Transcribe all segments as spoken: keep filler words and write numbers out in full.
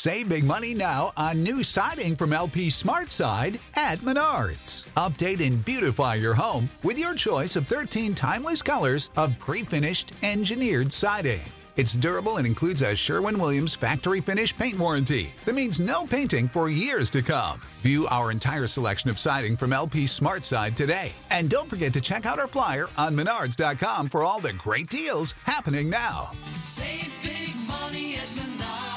Save big money now on new siding from L P SmartSide at Menards. Update and beautify your home with your choice of thirteen timeless colors of pre-finished engineered siding. It's durable and includes a Sherwin-Williams factory finish paint warranty that means no painting for years to come. View our entire selection of siding from L P SmartSide today. And don't forget to check out our flyer on menards dot com for all the great deals happening now. Save big money at Menards.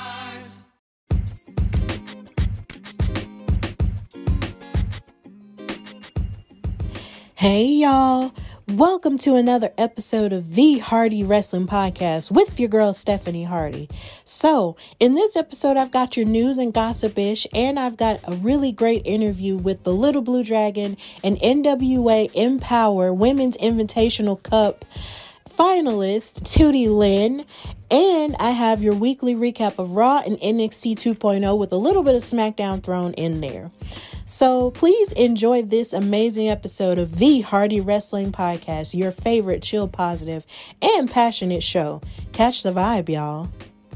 Hey y'all, welcome to another episode of the Hardy Wrestling Podcast with your girl Stephanie Hardy. So in this episode I've got your news and gossip-ish, and I've got a really great interview with the Little Blue Dragon and N W A Empower Women's Invitational Cup finalist Tootie Lynn, and I have your weekly recap of Raw and N X T two point oh with a little bit of SmackDown thrown in there. So please enjoy this amazing episode of the Hardy Wrestling Podcast, your favorite chill, positive, and passionate show. Catch the vibe, y'all.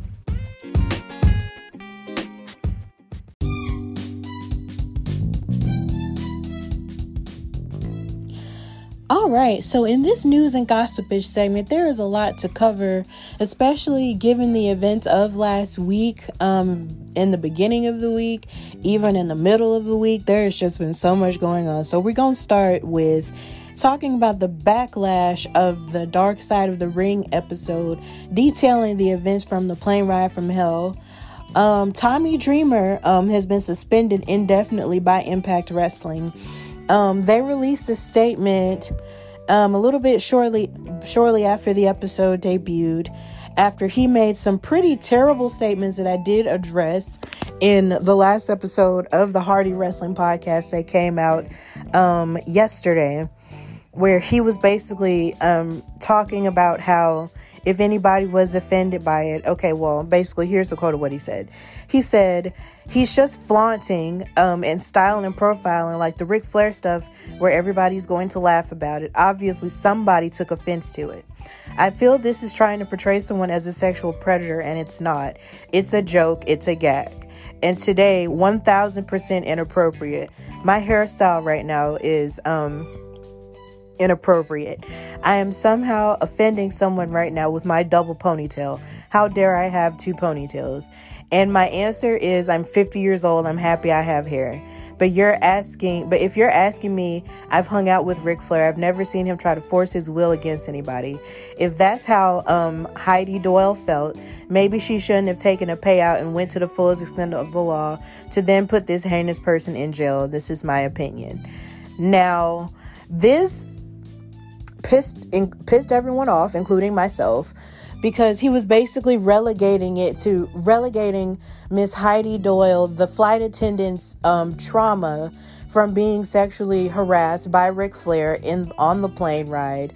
All right, so in this news and gossipish segment, there is a lot to cover, especially given the events of last week, um, in the beginning of the week, even in the middle of the week. There has just been so much going on. So we're going to start with talking about the backlash of the Dark Side of the Ring episode, detailing the events from the plane ride from hell. Um, Tommy Dreamer um, has been suspended indefinitely by Impact Wrestling. Um, they released a statement um, a little bit shortly shortly after the episode debuted, after he made some pretty terrible statements that I did address in the last episode of the Hardy Wrestling Podcast that came out um, yesterday, where he was basically um, talking about how if anybody was offended by it, okay, well, basically, here's a quote of what he said. He said, he's just flaunting um, and styling and profiling like the Ric Flair stuff where everybody's going to laugh about it. Obviously, somebody took offense to it. I feel this is trying to portray someone as a sexual predator, and it's not. It's a joke. It's a gag. And today, one thousand percent inappropriate. My hairstyle right now is um, inappropriate. I am somehow offending someone right now with my double ponytail. How dare I have two ponytails? And my answer is, I'm fifty years old. I'm happy I have hair. But you're asking, but if you're asking me, I've hung out with Ric Flair. I've never seen him try to force his will against anybody. If that's how um, Heidi Doyle felt, maybe she shouldn't have taken a payout and went to the fullest extent of the law to then put this heinous person in jail. This is my opinion. Now, this pissed in, pissed everyone off, including myself, because he was basically relegating it to relegating Miss Heidi Doyle, the flight attendant's um, trauma from being sexually harassed by Ric Flair in on the plane ride,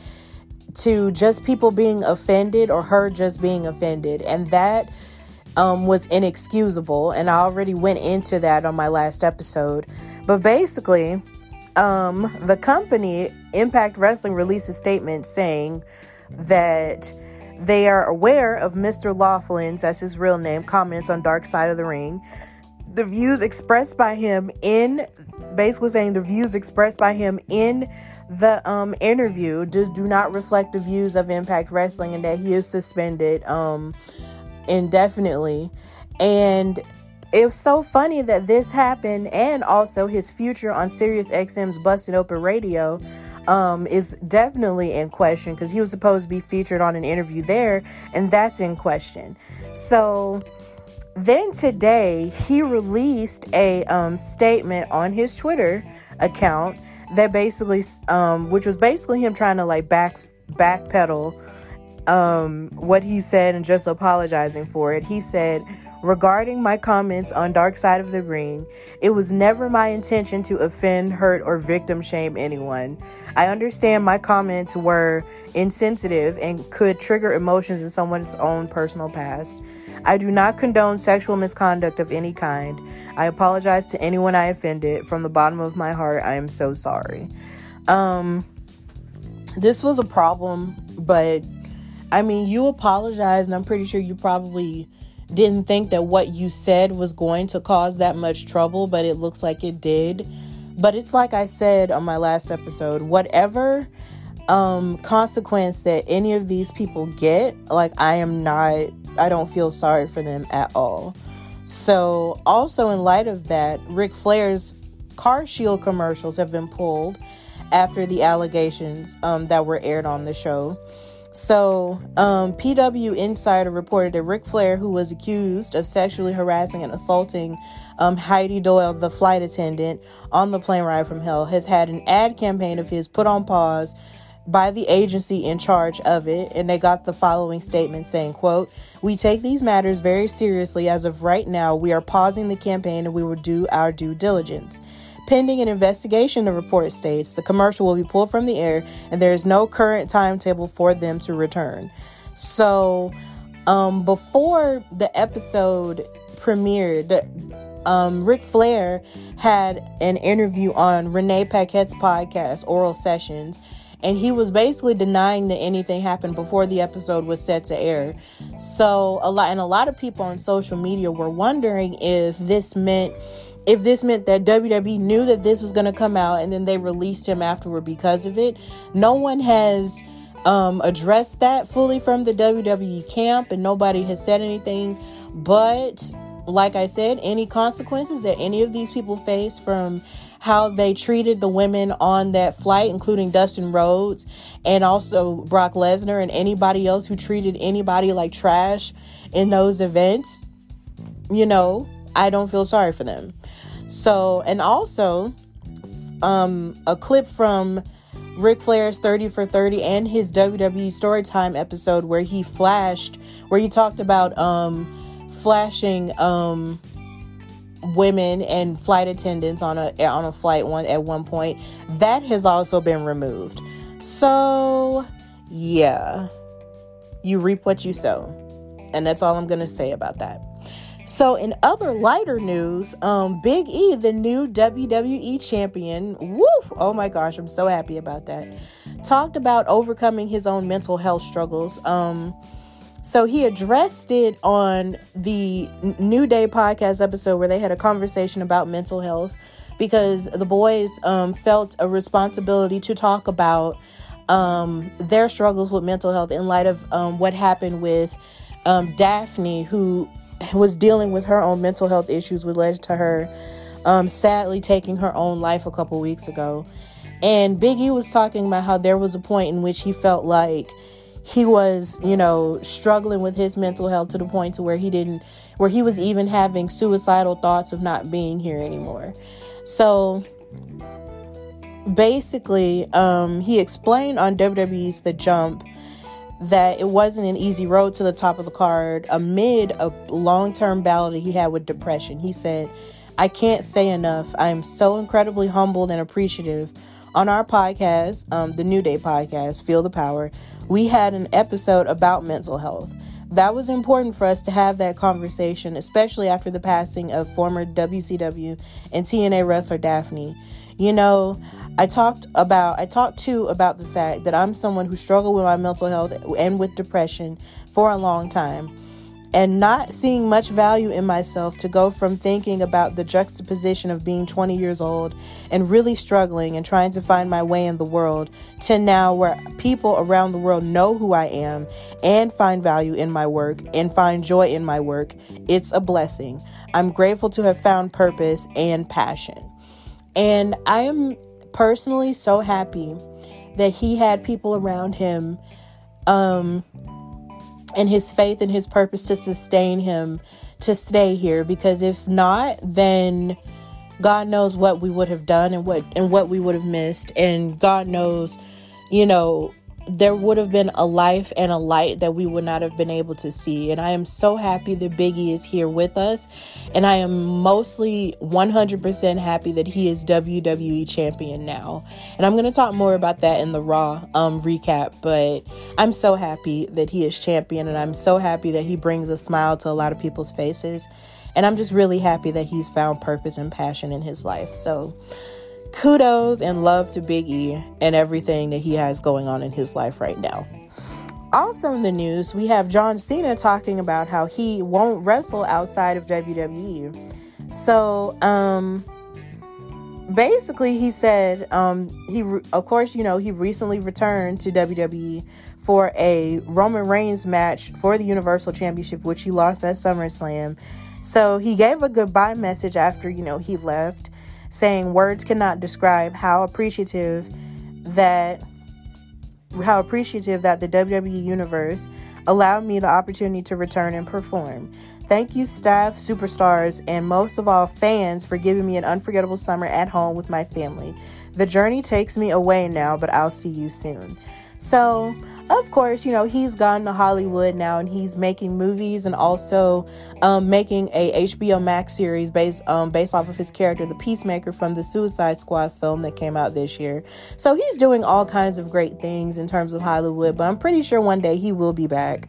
to just people being offended or her just being offended. And that um, was inexcusable. And I already went into that on my last episode. But basically, um, the company, Impact Wrestling, released a statement saying that they are aware of Mister Laughlin's, that's his real name, comments on Dark Side of the Ring. The views expressed by him in, basically saying the views expressed by him in the um, interview do, do not reflect the views of Impact Wrestling, and that he is suspended um, indefinitely. And it was so funny that this happened, and also his future on Sirius X M's Busted Open Radio um, is definitely in question, because he was supposed to be featured on an interview there, and that's in question. So then today he released a um, statement on his Twitter account that basically, um, which was basically him trying to like back backpedal um, what he said and just apologizing for it. He said, regarding my comments on Dark Side of the Ring, it was never my intention to offend, hurt, or victim shame anyone. I understand my comments were insensitive and could trigger emotions in someone's own personal past. I do not condone sexual misconduct of any kind. I apologize to anyone I offended. From the bottom of my heart, I am so sorry. Um, this was a problem, but I mean, you apologized, and I'm pretty sure you probably didn't think that what you said was going to cause that much trouble, but it looks like it did. But it's like I said on my last episode, whatever um, consequence that any of these people get, like, I am not, I don't feel sorry for them at all. So also in light of that, Ric Flair's Car Shield commercials have been pulled after the allegations um, that were aired on the show. So, um, P W Insider reported that Ric Flair, who was accused of sexually harassing and assaulting um, Heidi Doyle, the flight attendant on the plane ride from hell, has had an ad campaign of his put on pause by the agency in charge of it. And they got the following statement saying, quote, "We take these matters very seriously. As of right now, we are pausing the campaign and we will do our due diligence. Pending an investigation," the report states, "the commercial will be pulled from the air and there is no current timetable for them to return." So, um, before the episode premiered, um, Ric Flair had an interview on Renee Paquette's podcast, Oral Sessions, and he was basically denying that anything happened before the episode was set to air. So, a lot, and a lot of people on social media were wondering if this meant If this meant that W W E knew that this was going to come out and then they released him afterward because of it. No one has um, addressed that fully from the W W E camp, and nobody has said anything. But like I said, any consequences that any of these people face from how they treated the women on that flight, including Dustin Rhodes and also Brock Lesnar and anybody else who treated anybody like trash in those events, you know, I don't feel sorry for them. So, and also, um, a clip from Ric Flair's thirty for thirty and his W W E Storytime episode where he flashed, where he talked about um, flashing um, women and flight attendants on a on a flight one at one point. That has also been removed. So, yeah, you reap what you sow, and that's all I'm gonna say about that. So in other lighter news, um, Big E, the new W W E champion, woo, oh my gosh, I'm so happy about that, talked about overcoming his own mental health struggles. Um, so he addressed it on the New Day podcast episode where they had a conversation about mental health because the boys um, felt a responsibility to talk about um, their struggles with mental health in light of um, what happened with um, Daphne, who was dealing with her own mental health issues, which led to her um, sadly taking her own life a couple weeks ago. And Big E was talking about how there was a point in which he felt like he was, you know, struggling with his mental health to the point to where he didn't, where he was even having suicidal thoughts of not being here anymore. So basically, um, he explained on W W E's The Jump that it wasn't an easy road to the top of the card amid a long-term battle that he had with depression. He said, "I can't say enough. I'm so incredibly humbled and appreciative. On our podcast, um, the New Day podcast, Feel the Power, we had an episode about mental health. That was important for us to have that conversation, especially after the passing of former W C W and T N A wrestler Daphne. You know, I talked about, I talked too about the fact that I'm someone who struggled with my mental health and with depression for a long time, and not seeing much value in myself to go from thinking about the juxtaposition of being twenty years old and really struggling and trying to find my way in the world to now where people around the world know who I am and find value in my work and find joy in my work. It's a blessing. I'm grateful to have found purpose and passion." And I am personally so happy that he had people around him um, and his faith and his purpose to sustain him to stay here, because if not, then God knows what we would have done and what and what we would have missed. And God knows, you know, there would have been a life and a light that we would not have been able to see. And I am so happy that Big E is here with us. And I am mostly one hundred percent happy that he is W W E champion now. And I'm going to talk more about that in the Raw um, recap. But I'm so happy that he is champion. And I'm so happy that he brings a smile to a lot of people's faces. And I'm just really happy that he's found purpose and passion in his life. So kudos and love to Big E and everything that he has going on in his life right now. Also in the news, we have John Cena talking about how he won't wrestle outside of W W E. So, um, basically he said, um, he, re- of course, you know, he recently returned to W W E for a Roman Reigns match for the Universal Championship, which he lost at SummerSlam. So he gave a goodbye message after, you know, he left, saying words cannot describe how appreciative that how appreciative that the W W E Universe allowed me the opportunity to return and perform. Thank you, staff, superstars, and most of all, fans, for giving me an unforgettable summer at home with my family. The journey takes me away now, but I'll see you soon. So, of course, you know, he's gone to Hollywood now, and he's making movies and also um, making a H B O Max series based um, based off of his character, the Peacemaker, from the Suicide Squad film that came out this year. So he's doing all kinds of great things in terms of Hollywood, but I'm pretty sure one day he will be back.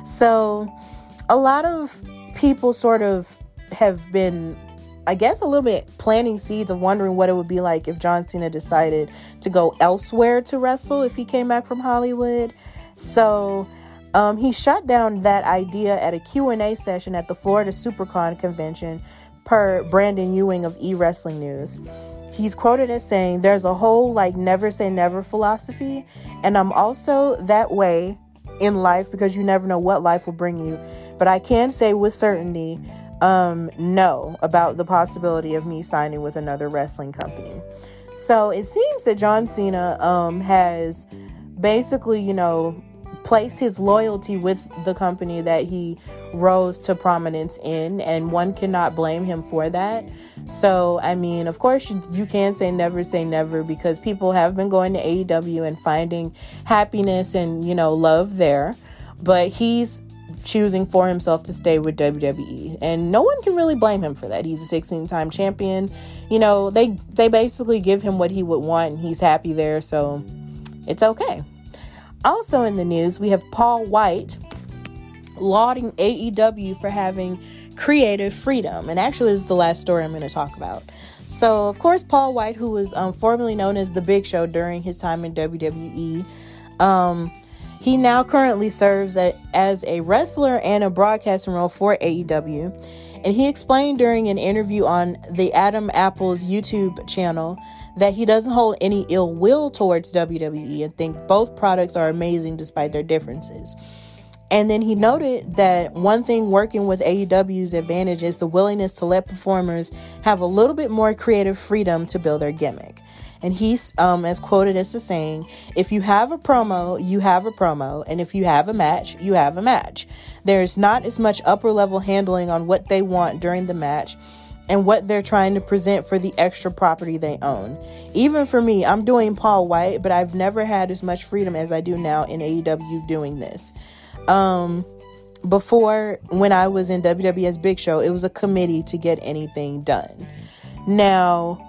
So a lot of people sort of have been, I guess, a little bit planting seeds of wondering what it would be like if John Cena decided to go elsewhere to wrestle if he came back from Hollywood. So um, he shut down that idea at a Q and A session at the Florida SuperCon convention, per Brandon Ewing of eWrestling News. He's quoted as saying, "There's a whole like never say never philosophy, and I'm also that way in life because you never know what life will bring you. But I can say with certainty, um, no, about the possibility of me signing with another wrestling company." So it seems that John Cena um, has basically, you know, placed his loyalty with the company that he rose to prominence in, and one cannot blame him for that. So, I mean, of course, you, you can say never say never, because people have been going to A E W and finding happiness and, you know, love there. But he's choosing for himself to stay with W W E, and no one can really blame him for that. He's a sixteen-time champion. You know, they they basically give him what he would want, and he's happy there, so it's okay. Also in the news, we have Paul White lauding A E W for having creative freedom, and actually this is the last story I'm going to talk about. So, of course, Paul White, who was um, formerly known as The Big Show during his time in W W E, um, he now currently serves a, as a wrestler and a broadcasting role for A E W. And he explained during an interview on the Adam Apple's YouTube channel that he doesn't hold any ill will towards W W E and think both products are amazing despite their differences. And then he noted that one thing working with A E W's advantage is the willingness to let performers have a little bit more creative freedom to build their gimmick. And he's um, as quoted as the saying, "If you have a promo, you have a promo. And if you have a match, you have a match. There's not as much upper level handling on what they want during the match and what they're trying to present for the extra property they own. Even for me, I'm doing Paul White, but I've never had as much freedom as I do now in A E W doing this. Um, before, when I was in W W E as Big Show, it was a committee to get anything done." Now,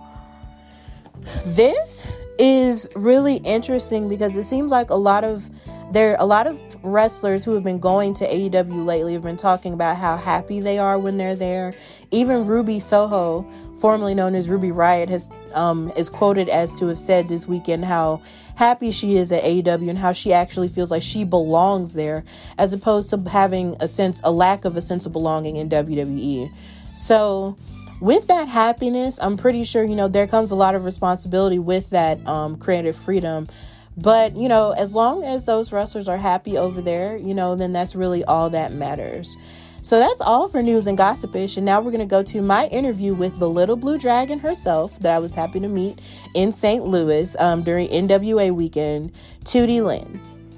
this is really interesting because it seems like a lot of there a lot of wrestlers who have been going to A E W lately have been talking about how happy they are when they're there. Even Ruby Soho, formerly known as Ruby Riott, has um, is quoted as to have said this weekend how happy she is at A E W and how she actually feels like she belongs there, as opposed to having a sense, a lack of a sense of belonging in W W E. So, with that happiness, I'm pretty sure, you know, there comes a lot of responsibility with that um, creative freedom. But, you know, as long as those wrestlers are happy over there, you know, then that's really all that matters. So that's all for news and gossipish. And now we're going to go to my interview with the Little Blue Dragon herself that I was happy to meet in Saint Louis um, during N W A weekend, Tootie Lynn.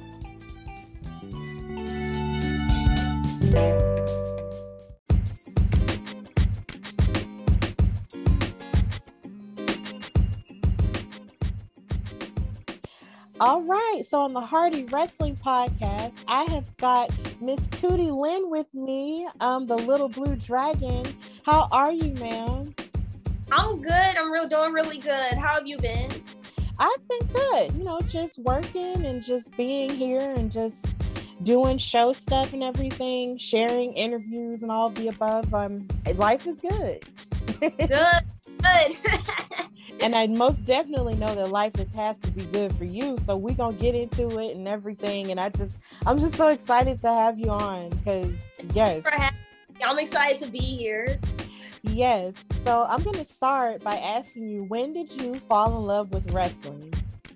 All right, so on the Hardy Wrestling Podcast, I have got Miss Tootie Lynn with me, um, the Little Blue Dragon. How are you, ma'am? I'm good. I'm real doing really good. How have you been? I've been good. You know, just working and just being here and just doing show stuff and everything, sharing interviews and all the above. Um, life is good. Good, good. And I most definitely know that life is, has to be good for you. So we're going to get into it and everything. And I just, I'm just so excited to have you on because, yes. For having me. I'm excited to be here. Yes. So I'm going to start by asking you, when did you fall in love with wrestling?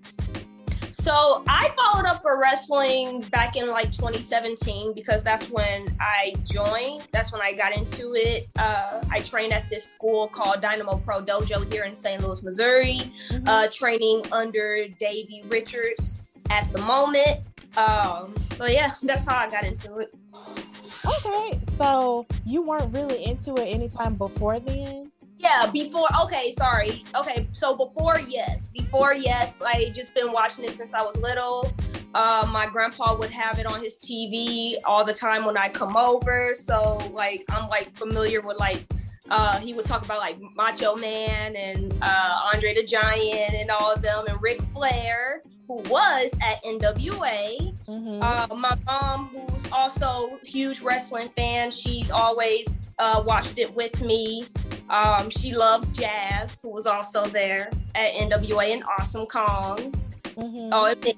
So I followed up for wrestling back in like twenty seventeen because that's when I joined. That's when I got into it. Uh, I trained at this school called Dynamo Pro Dojo here in Saint Louis, Missouri, mm-hmm. uh, training under Davey Richards at the moment. Um, so yeah, that's how I got into it. Okay, so you weren't really into it anytime before then? Yeah, before, okay, sorry. Okay, so before, yes. Before, yes. I just been watching it since I was little. Uh, my grandpa would have it on his T V all the time when I come over. So, like, I'm, like, familiar with, like, uh, he would talk about, like, Macho Man and uh, Andre the Giant and all of them, and Ric Flair, who was at N W A. Mm-hmm. Uh, my mom, who's also a huge wrestling fan, she's always uh, watched it with me. Um, she loves Jazz, who was also there at N W A, and Awesome Kong. Mm-hmm. Oh, it,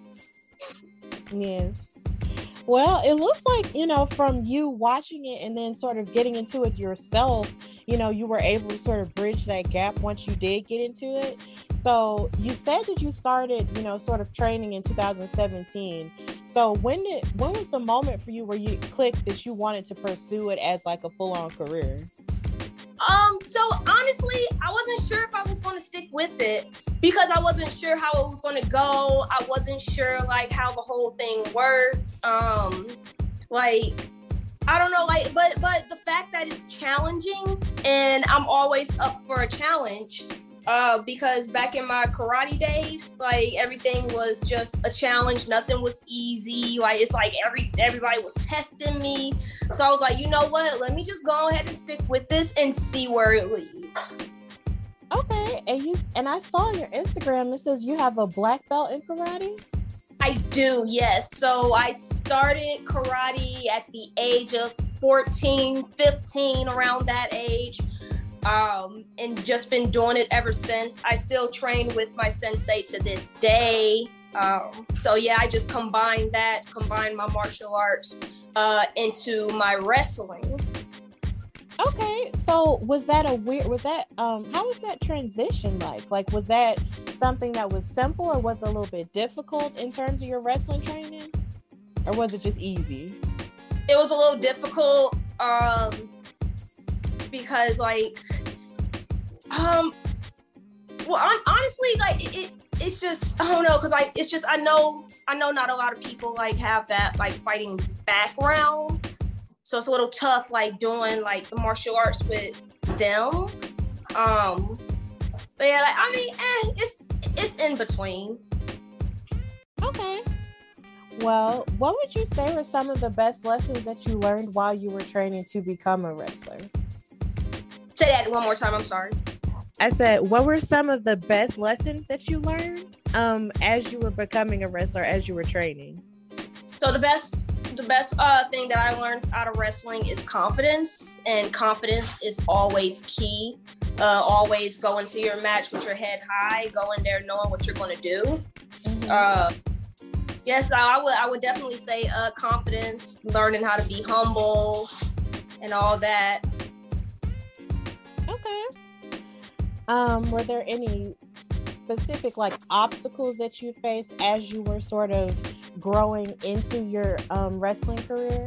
yes. Well, it looks like, you know, from you watching it and then sort of getting into it yourself, you know, you were able to sort of bridge that gap once you did get into it. So you said that you started, you know, sort of training in two thousand seventeen. So when did, when was the moment for you where you clicked that you wanted to pursue it as like a full-on career? Um, so honestly, I wasn't sure if I was going to stick with it because I wasn't sure how it was going to go. I wasn't sure like how the whole thing worked. Um, like, I don't know, like, but, but the fact that it's challenging and I'm always up for a challenge, uh, because back in my karate days, like everything was just a challenge. Nothing was easy. Like, it's like every, everybody was testing me. So I was like, you know what? Let me just go ahead and stick with this and see where it leads. Okay. And you, and I saw on your Instagram, it says you have a black belt in karate. I do, yes. So I started karate at the age of fourteen, fifteen, around that age. Um, and just been doing it ever since. I still train with my sensei to this day. Um, so yeah, I just combined that, combined my martial arts uh, into my wrestling. Okay, so was that a weird, was that, um, how was that transition like? Like, was that something that was simple or was it a little bit difficult in terms of your wrestling training? Or was it just easy? It was a little difficult, um, because like, um, well, on, honestly, like it, it, it's just, I don't know, cause I, it's just, I know, I know not a lot of people like have that like fighting background. So it's a little tough, like doing like the martial arts with them. Um, but yeah, like, I mean, eh, it's, it's in between. Okay. Well, what would you say were some of the best lessons that you learned while you were training to become a wrestler? Say that one more time, I'm sorry. I said, what were some of the best lessons that you learned um, as you were becoming a wrestler, as you were training? So the best the best uh, thing that I learned out of wrestling is confidence, and confidence is always key. Uh, always go into your match with your head high, go in there knowing what you're going to do. Mm-hmm. Uh, yes, I would I would definitely say uh, confidence, learning how to be humble and all that. Okay. Um, were there any specific like obstacles that you faced as you were sort of growing into your um, wrestling career?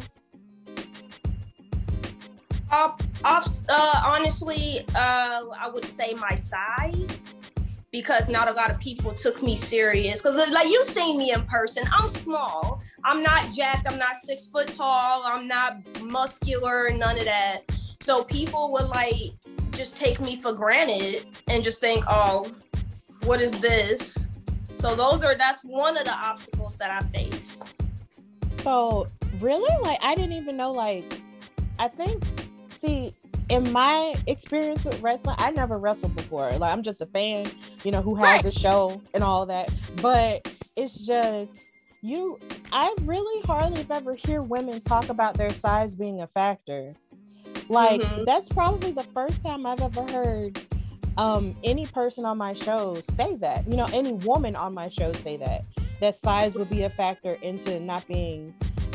Uh, uh, honestly, uh, I would say my size, because not a lot of people took me serious. Because like you've seen me in person, I'm small. I'm not jacked. I'm not six foot tall. I'm not muscular, none of that. So people would like just take me for granted and just think, oh, what is this? So those are, that's one of the obstacles that I face. So really, like, I didn't even know, like, I think, see, in my experience with wrestling, I never wrestled before. Like, I'm just a fan, you know, who has right. a show and all that. But it's just, you, I really hardly have ever hear women talk about their size being a factor. Like, mm-hmm. that's probably the first time I've ever heard um, any person on my show say that. You know, any woman on my show say that. That size would be a factor into not being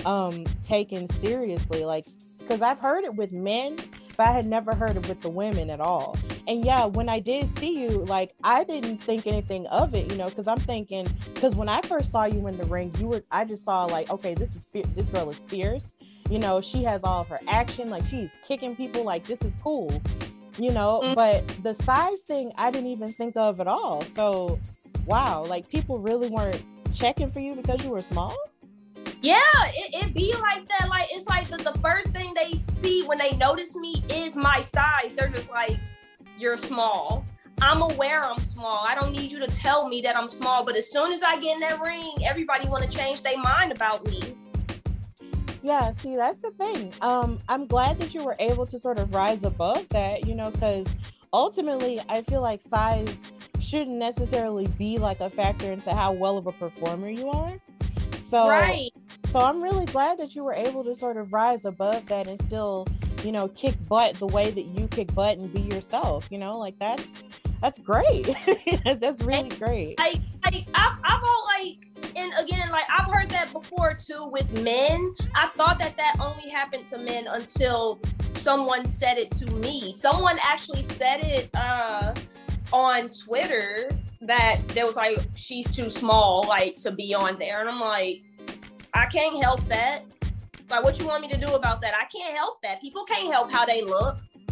um taken seriously, like, because I've heard it with men, but I had never heard it with the women at all. And yeah, when I did see you, like, I didn't think anything of it, you know, because I'm thinking, because when I first saw you in the ring, you were, I just saw like, okay, this is this girl is fierce, you know, she has all of her action, like she's kicking people, like this is cool, you know. Mm-hmm. But the size thing, I didn't even think of at all. So, wow, like people really weren't checking for you because you were small. Yeah, it, it be like that. Like, it's like the, the first thing they see when they notice me is my size. They're just like, you're small. I'm aware I'm small. I don't need you to tell me that I'm small. But as soon as I get in that ring, everybody want to change their mind about me. Yeah, see, that's the thing. Um, I'm glad that you were able to sort of rise above that, you know, because ultimately I feel like size shouldn't necessarily be like a factor into how well of a performer you are. So, right. So I'm really glad that you were able to sort of rise above that and still, you know, kick butt the way that you kick butt and be yourself, you know, like that's, that's great. That's really and, great. Like, like I've, I've all like, and again, like I've heard that before too with men. I thought that that only happened to men until someone said it to me. Someone actually said it uh, on Twitter that there was like, she's too small, like to be on there. And I'm like, I can't help that. Like, what you want me to do about that? I can't help that. People can't help how they look.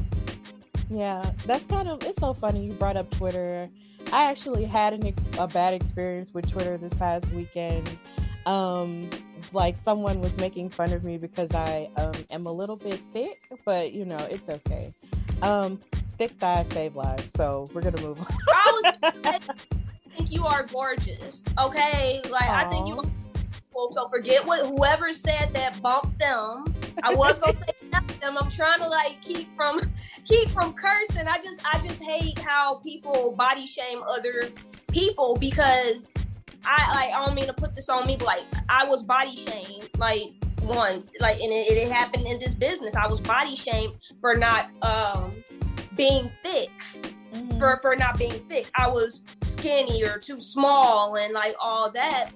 Yeah, that's kind of, it's so funny you brought up Twitter. I actually had an ex- a bad experience with Twitter this past weekend. Um, like someone was making fun of me because I um, am a little bit thick, but you know, it's okay. Um, thick thighs save lives, so we're gonna move on. I was, I think you are gorgeous, okay? Like, Aww. I think you are. So forget what whoever said that, bump them. I was gonna say them. I'm trying to like keep from keep from cursing. I just I just hate how people body shame other people because I like I don't mean to put this on me, but like I was body shamed like once, like and it, it happened in this business. I was body shamed for not um being thick, mm-hmm. for for not being thick. I was skinny or too small and like all that.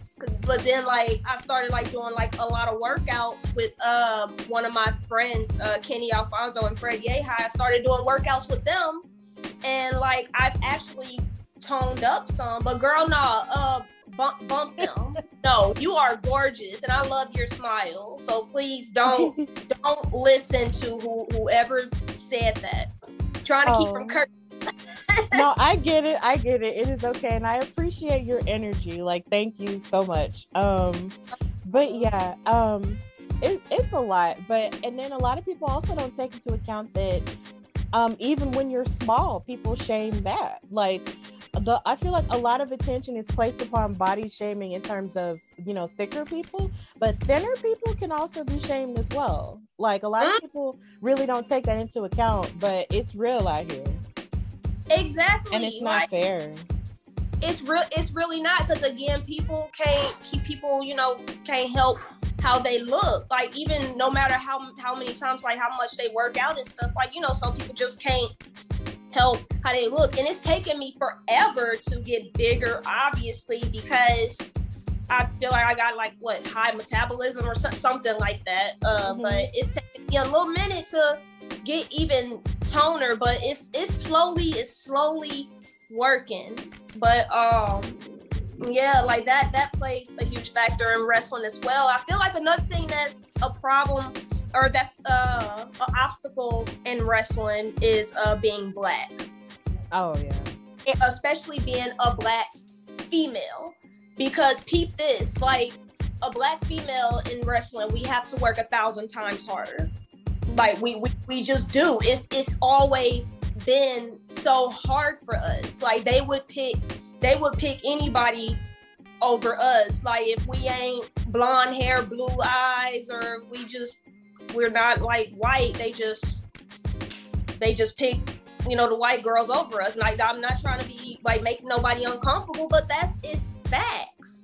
But then like I started like doing like a lot of workouts with uh one of my friends, uh Kenny Alfonso and Fred Yehi. I started doing workouts with them and like I've actually toned up some, but girl, nah, uh bump bump them. No, you are gorgeous and I love your smile. So please don't don't listen to who, whoever said that. I'm trying to oh. keep from cursing. No, I get it. I get it. It is okay. And I appreciate your energy. Like, thank you so much. Um, but yeah, um, it's, it's a lot. But, and then a lot of people also don't take into account that um, even when you're small, people shame that. Like, the, I feel like a lot of attention is placed upon body shaming in terms of, you know, thicker people, but thinner people can also be shamed as well. Like, a lot of people really don't take that into account, but it's real out here. Exactly. And it's not like, fair. It's real it's really not, because again, people can't keep people, you know, can't help how they look. Like even no matter how how many times, like how much they work out and stuff, like, you know, some people just can't help how they look. And it's taken me forever to get bigger, obviously, because I feel like I got like what high metabolism or so, something like that. Uh, mm-hmm. But it's taken me a little minute to get even toner, but it's it's slowly it's slowly working. But um yeah, like that that plays a huge factor in wrestling as well. I feel like another thing that's a problem or that's uh an obstacle in wrestling is uh being black. Oh yeah. And especially being a black female, because peep this, like a black female in wrestling, we have to work a thousand times harder. Like we, we we just do. It's it's always been so hard for us. Like they would pick they would pick anybody over us. Like if we ain't blonde hair, blue eyes, or we just we're not like white, they just they just pick, you know, the white girls over us. Like I'm not trying to be like make nobody uncomfortable, but that's it's facts.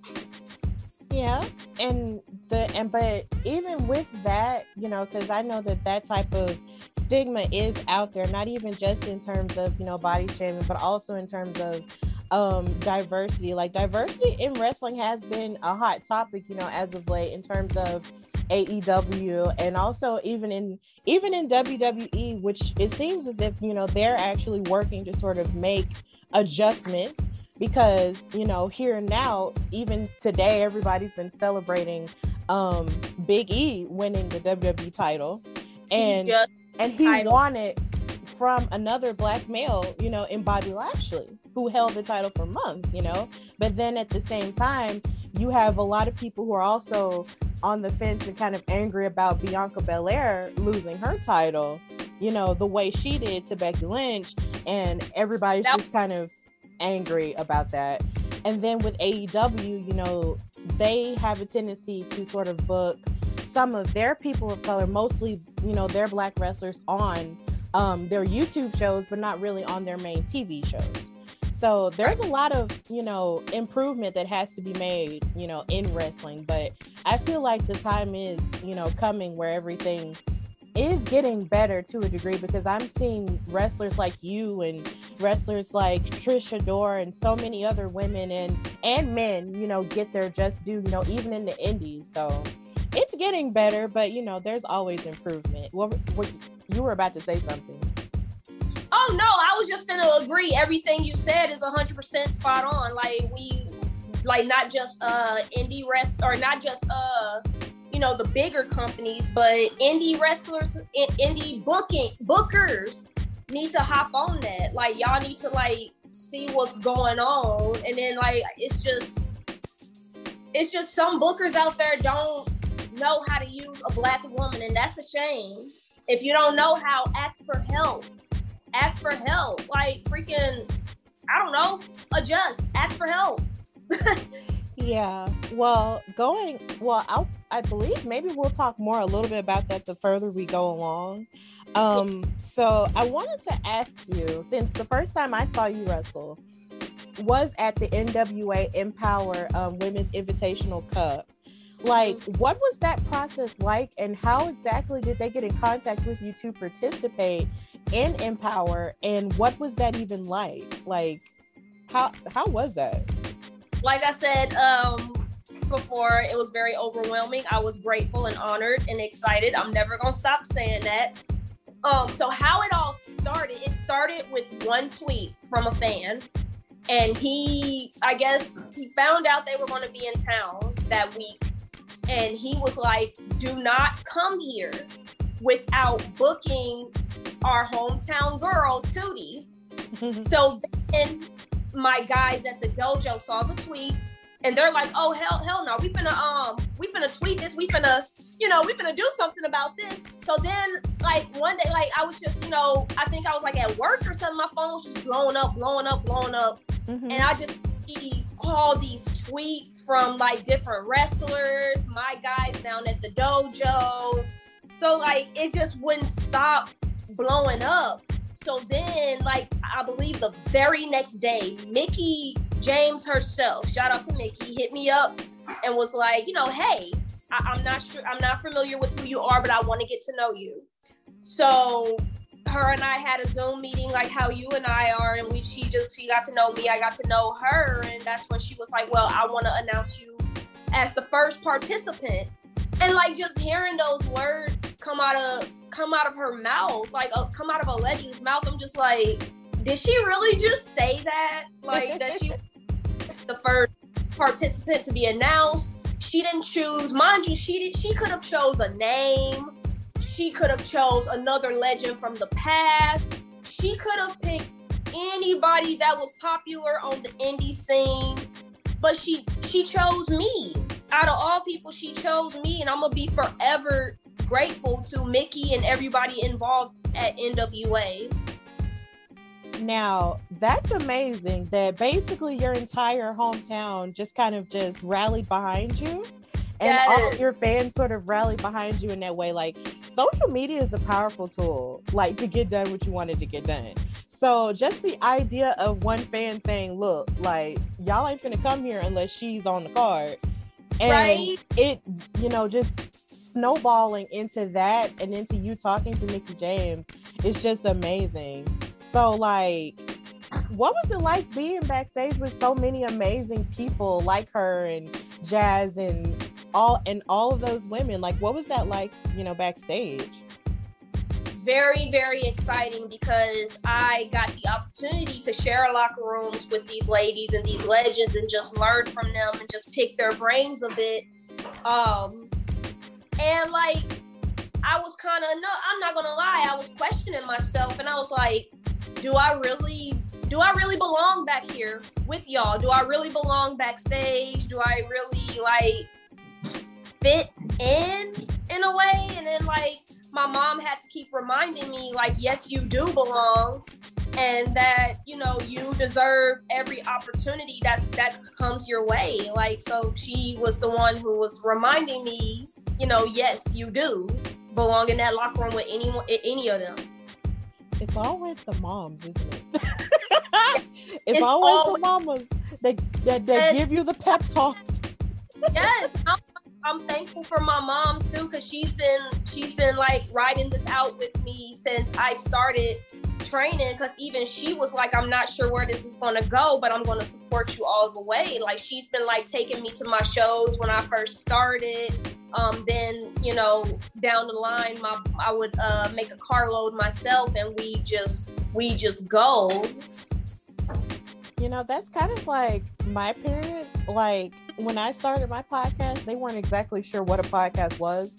Yeah, and the and but even with that, you know, because I know that that type of stigma is out there, not even just in terms of, you know, body shaming, but also in terms of um diversity. Like diversity in wrestling has been a hot topic, you know, as of late in terms of A E W, and also even in even in W W E, which it seems as if, you know, they're actually working to sort of make adjustments, because, you know, here and now, even today, everybody's been celebrating um Big E winning the W W E title, and He and he title. won it from another black male, you know, in Bobby Lashley, who held the title for months, you know. But then at the same time, you have a lot of people who are also on the fence and kind of angry about Bianca Belair losing her title, you know, the way she did to Becky Lynch, and everybody's That- just kind of angry about that. And then with A E W, you know, they have a tendency to sort of book some of their people of color, mostly, you know, their black wrestlers on um, their YouTube shows, but not really on their main T V shows. So there's a lot of, you know, improvement that has to be made, you know, in wrestling. But I feel like the time is, you know, coming where everything is getting better to a degree, because I'm seeing wrestlers like you and wrestlers like Trish Adora and so many other women and and men, you know, get their just due, you know, even in the indies. So it's getting better, but, you know, there's always improvement. What, what you were about to say something. Oh no, I was just gonna agree. Everything you said is one hundred percent spot on. Like we, like not just uh indie rest or not just uh you know the bigger companies, but indie wrestlers, in, indie booking bookers need to hop on that. Like y'all need to like see what's going on, and then like it's just it's just some bookers out there don't know how to use a black woman, and that's a shame. If you don't know how, ask for help. Ask for help. Like freaking, I don't know, adjust. Ask for help. Yeah. Well, going, well, I I believe maybe we'll talk more a little bit about that the further we go along. Um, so I wanted to ask you, since the first time I saw you wrestle was at the N W A Empower um, Women's Invitational Cup. Like, what was that process like, and how exactly did they get in contact with you to participate in Empower, and what was that even like? Like, how how was that? Like I said um, before, it was very overwhelming. I was grateful and honored and excited. I'm never gonna stop saying that. Um, so how it all started, it started with one tweet from a fan, and he, I guess, he found out they were going to be in town that week, and he was like, "Do not come here without booking our hometown girl, Tootie." So then my guys at the dojo saw the tweet, and they're like, "Oh hell, hell no! We finna um, we finna tweet this. We finna, you know, we finna do something about this." So then, like one day, like I was just, you know, I think I was like at work or something. My phone was just blowing up, blowing up, blowing up, Mm-hmm. and I just see all these tweets from like different wrestlers, my guys down at the dojo. So like it just wouldn't stop blowing up. So then, like, I believe the very next day, Mickie James herself, shout out to Mickie, hit me up and was like, you know, hey, I- I'm not sure, I'm not familiar with who you are, but I want to get to know you. So her and I had a Zoom meeting, like how you and I are, and we she just she got to know me, I got to know her, and that's when she was like, well, I want to announce you as the first participant. And like just hearing those words come out of come out of her mouth, like uh, come out of a legend's mouth, I'm just like, did she really just say that? Like that she the first participant to be announced? She didn't choose, mind you, she did. She could have chose a name. She could have chose another legend from the past. She could have picked anybody that was popular on the indie scene, but she she chose me. Out of all people, she chose me, and I'm gonna be forever grateful to Mickie and everybody involved at N W A. Now, that's amazing that basically your entire hometown just kind of just rallied behind you, and Yes. all of your fans sort of rallied behind you in that way. Like, social media is a powerful tool, like, to get done what you wanted to get done. So just the idea of one fan saying, look, like, y'all ain't gonna come here unless she's on the card. And Right. it, you know, just snowballing into that and into you talking to Mickie James, it's just amazing. So, like, what was it like being backstage with so many amazing people like her and Jazz and all and all of those women? Like, what was that like, you know, backstage? Very, very exciting because I got the opportunity to share locker rooms with these ladies and these legends and just learn from them and just pick their brains a bit. Um, and like, I was kind of, no, I'm not gonna lie, I was questioning myself and I was like, do I really, do I really belong back here with y'all? Do I really belong backstage? Do I really like fit in, in a way? And then like, my mom had to keep reminding me like, yes, you do belong and that, you know, you deserve every opportunity that's, that comes your way. Like, so she was the one who was reminding me, you know, yes, you do belong in that locker room with anyone, any of them. It's always the moms, isn't it? it's, it's always, always the mamas that, that, that give you the pep talks. Yes, I'm, I'm thankful for my mom too, because she's been she's been like riding this out with me since I started training. Because even she was like, I'm not sure where this is going to go, but I'm going to support you all the way. Like she's been like taking me to my shows when I first started. Um, then you know down the line, my I would uh, make a carload myself, and we just we just go. You know, that's kind of like my parents. Like when I started my podcast, they weren't exactly sure what a podcast was.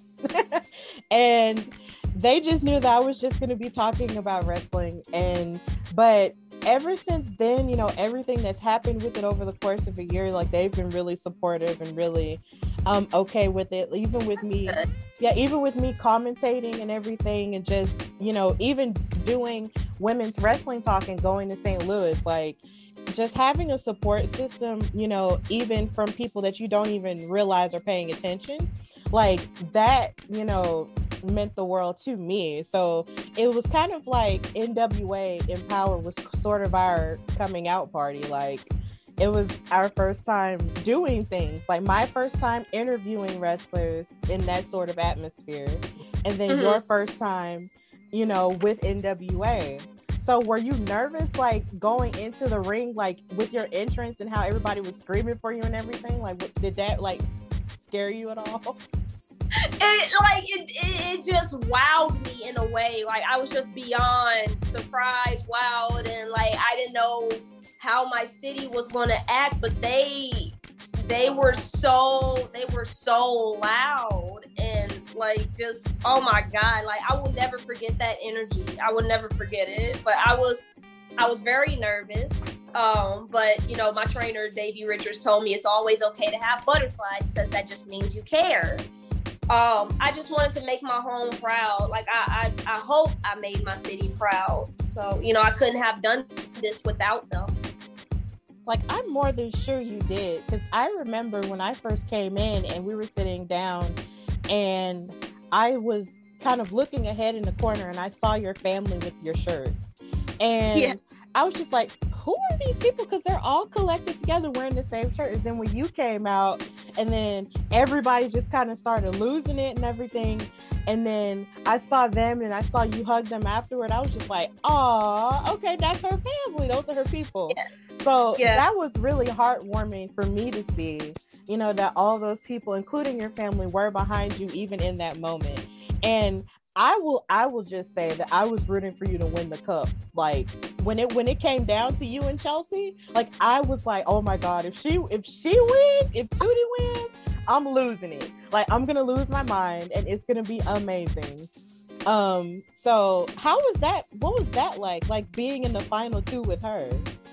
And they just knew that I was just going to be talking about wrestling. And, but ever since then, you know, everything that's happened with it over the course of a year, like they've been really supportive and really um, okay with it. Even with me, yeah, even with me commentating and everything and just, you know, even doing women's wrestling talk and going to Saint Louis, like, just having a support system, you know, even from people that you don't even realize are paying attention, like that, you know, meant the world to me. So it was kind of like N W A Empower was sort of our coming out party. Like it was our first time doing things, like my first time interviewing wrestlers in that sort of atmosphere. And then mm-hmm. your first time, you know, with N W A. So were you nervous, like going into the ring, like with your entrance and how everybody was screaming for you and everything? Like, what, did that like scare you at all? It like it, it, it just wowed me in a way. Like I was just beyond surprised, wowed, and like I didn't know how my city was going to act, but they they were so they were so loud and like just oh my god, like I will never forget that energy. I will never forget it. But I was I was very nervous. Um, but you know, my trainer Davey Richards told me it's always okay to have butterflies because that just means you care. Um, I just wanted to make my home proud. Like I, I, I hope I made my city proud. So, you know, I couldn't have done this without them. Like, I'm more than sure you did. Because I remember when I first came in and we were sitting down and I was kind of looking ahead in the corner and I saw your family with your shirts. And yeah. I was just like, who are these people? Because they're all collected together wearing the same shirt. And then when you came out and then everybody just kind of started losing it and everything. And then I saw them and I saw you hug them afterward. I was just like, oh, okay, that's her family. Those are her people. Yeah. So yeah. that was really heartwarming for me to see, you know, that all those people, including your family, were behind you even in that moment. And I will I will just say that I was rooting for you to win the cup. Like when it when it came down to you and Chelsea, like I was like, oh my God, if she if she wins, if Tootie wins, I'm losing it. Like I'm gonna lose my mind and it's gonna be amazing. Um, so how was that? What was that like? Like being in the final two with her?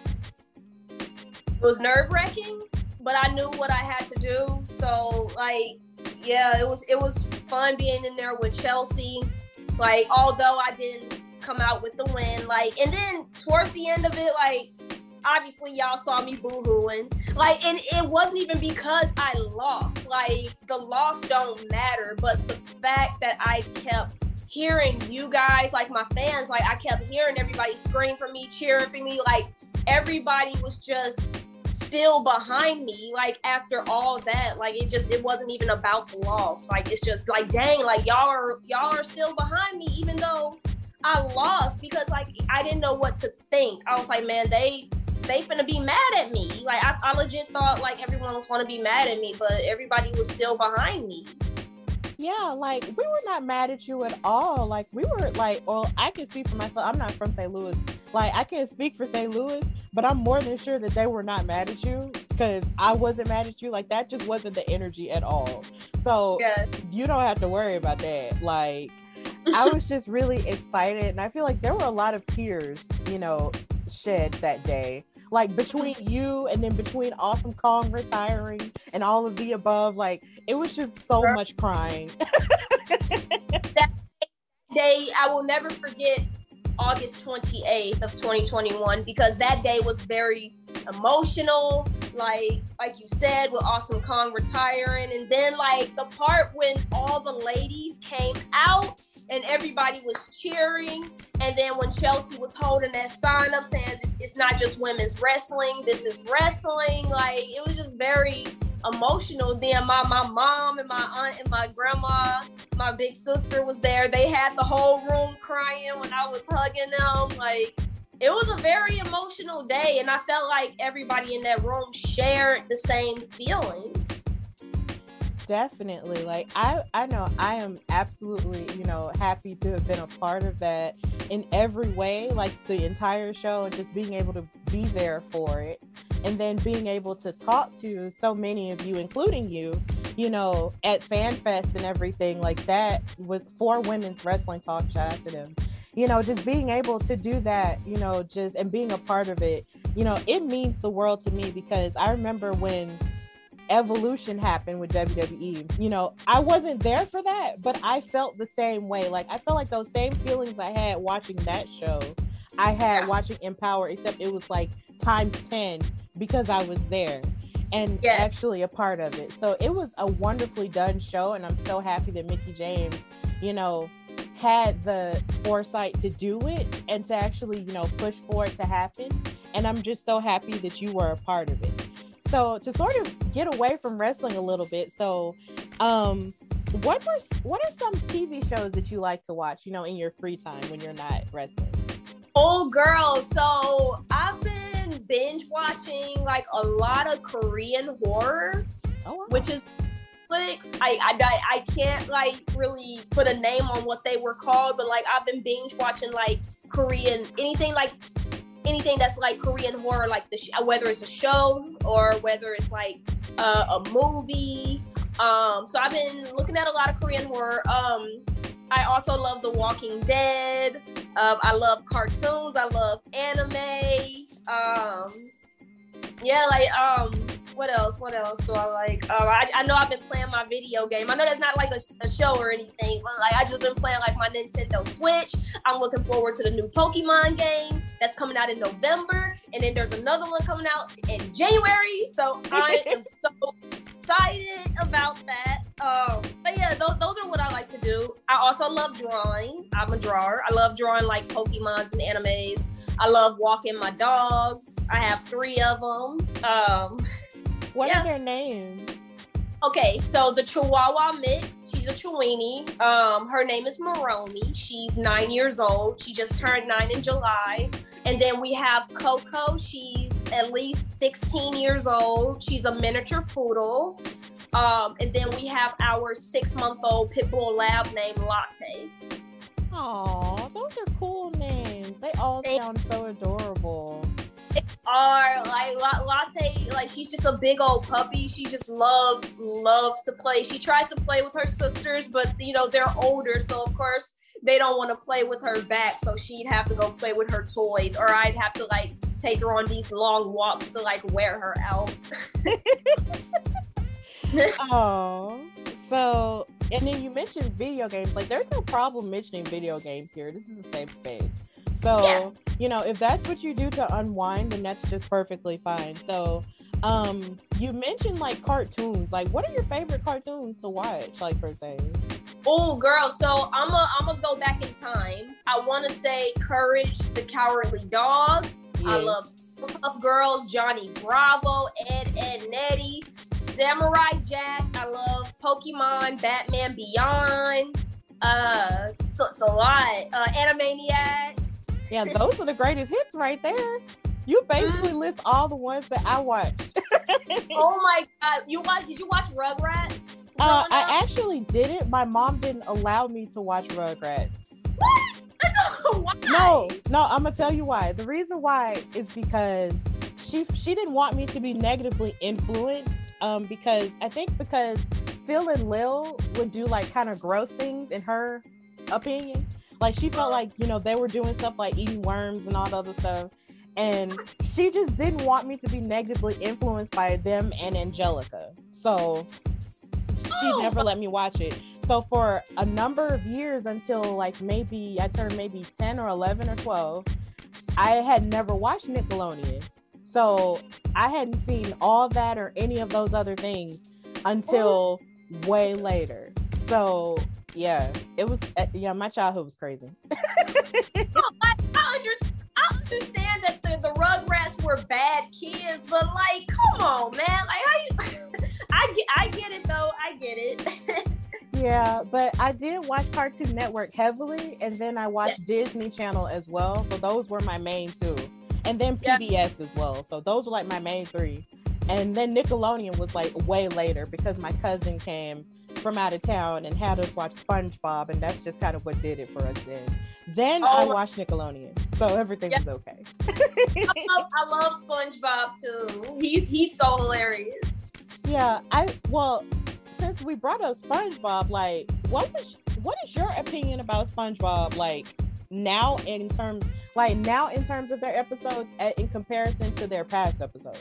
It was nerve-wracking, but I knew what I had to do. So like yeah, it was it was fun being in there with Chelsea. Like, although I didn't come out with the win, like, and then towards the end of it, like, obviously y'all saw me boo-hooing. Like, and it wasn't even because I lost. Like, the loss don't matter, but the fact that I kept hearing you guys, like my fans, like I kept hearing everybody scream for me, cheering for me. Like, everybody was just still behind me, like after all that. Like it just it wasn't even about the loss. Like it's just like dang, like y'all are y'all are still behind me, even though I lost because like I didn't know what to think. I was like, man, they they finna be mad at me. Like I, I legit thought like everyone was gonna be mad at me, but everybody was still behind me. Yeah, like we were not mad at you at all. Like we were like, well, I can speak for myself. I'm not from Saint Louis. Like I can't speak for Saint Louis, but I'm more than sure that they were not mad at you because I wasn't mad at you. Like that just wasn't the energy at all. So yeah. You don't have to worry about that. Like I was just really excited, and I feel like there were a lot of tears, you know, shed that day. Like between you and then between Awesome Kong retiring and all of the above, like it was just so sure. much crying. That day, I will never forget August twenty-eighth of twenty twenty-one because that day was very emotional. Like, like you said, with Awesome Kong retiring, and then like the part when all the ladies came out and everybody was cheering, and then when Chelsea was holding that sign up saying it's, it's not just women's wrestling, this is wrestling. Like it was just very emotional. Then my my mom and my aunt and my grandma, my big sister was there. They had the whole room crying when I was hugging them. Like it was a very emotional day, and I felt like everybody in that room shared the same feelings. Definitely. Like I, I know I am absolutely, you know, happy to have been a part of that in every way, like the entire show, and just being able to be there for it. And then being able to talk to so many of you, including you, you know, at FanFest and everything like that with for Women's Wrestling Talk, shout out to them. You know, just being able to do that, you know, just and being a part of it, you know, it means the world to me because I remember when Evolution happened with W W E, you know, I wasn't there for that, but I felt the same way. Like I felt like those same feelings I had watching that show, I had watching Empower, except it was like times ten because I was there and yeah. actually a part of it. So it was a wonderfully done show, and I'm so happy that Mickie James, you know, had the foresight to do it and to actually, you know, push for it to happen. And I'm just so happy that you were a part of it. So to sort of get away from wrestling a little bit, so um, what were what are some T V shows that you like to watch, you know, in your free time when you're not wrestling? Oh, girl, so I've been binge watching like a lot of Korean horror, oh, wow. which is Netflix. I, I I can't like really put a name on what they were called, but like I've been binge watching like Korean anything like. anything that's like Korean horror, like the sh- whether it's a show or whether it's like uh, a movie. Um, so I've been looking at a lot of Korean horror. Um, I also love The Walking Dead. Um, I love cartoons. I love anime. Um, yeah, like um, what else? What else do I like? Uh, I, I know I've been playing my video game. I know that's not like a, a show or anything, but like I just been playing like my Nintendo Switch. I'm looking forward to the new Pokemon game that's coming out in November, and then there's another one coming out in January. So I am so excited about that. Um, but yeah, those, those are what I like to do. I also love drawing. I'm a drawer. I love drawing like Pokemons and animes. I love walking my dogs. I have three of them. Um, what yeah. are their names? Okay, so the Chihuahua mix, she's a Chiweenie. Um, her name is Moroni. She's nine years old. She just turned nine in July. And then we have Coco. She's at least sixteen years old. She's a miniature poodle. Um, and then we have our six-month-old pit bull lab named Latte. Aw, those are cool names. They all sound so adorable. They are like Latte, like she's just a big old puppy. She just loves, loves to play. She tries to play with her sisters, but you know, they're older, so of course they don't want to play with her back. So she'd have to go play with her toys, or I'd have to like take her on these long walks to like wear her out. Oh, so and then you mentioned video games. Like, there's no problem mentioning video games here. This is a safe space. So, yeah. you know, if that's what you do to unwind, then that's just perfectly fine. So, um, you mentioned like cartoons. Like, what are your favorite cartoons to watch? Like, per se. Oh, girl. So I'm a I'm gonna go back in time. I want to say Courage the Cowardly Dog. Yes. I love Puff Girls, Johnny Bravo, Ed, Ed, Nettie, Samurai Jack. I love Pokemon, Batman Beyond, uh, so it's a lot. Uh, Animaniacs. Yeah, those are the greatest hits right there. You basically mm. list all the ones that I watched. Oh my god! You watch? Did you watch Rugrats? Uh, I actually didn't. My mom didn't allow me to watch Rugrats. What? Why? No, no. I'm gonna tell you why. The reason why is because she she didn't want me to be negatively influenced. Um, because I think because Phil and Lil would do like kind of gross things in her opinion. Like she felt like, you know, they were doing stuff like eating worms and all the other stuff. And she just didn't want me to be negatively influenced by them and Angelica. So she oh. never let me watch it. So for a number of years until like maybe I turned maybe ten or eleven or twelve, I had never watched Nickelodeon. So I hadn't seen all that or any of those other things until oh. way later. So yeah, it was, yeah, my childhood was crazy. oh, I, I, understand, I understand that the, the Rugrats were bad kids, but like, come on, man. Like, I, I, get, I get it though. I get it. Yeah, but I did watch Cartoon Network heavily, and then I watched yeah. Disney Channel as well. So those were my main two. And then P B S yeah. as well. So those were like my main three. And then Nickelodeon was like way later because my cousin came from out of town and had us watch SpongeBob, and that's just kind of what did it for us then. Then oh, I watched Nickelodeon, so everything yeah. was okay. I, love, I love SpongeBob too. He's he's so hilarious. Yeah, I well, since we brought up SpongeBob, like, what was what is your opinion about SpongeBob? Like now in terms, like now in terms of their episodes, in comparison to their past episodes.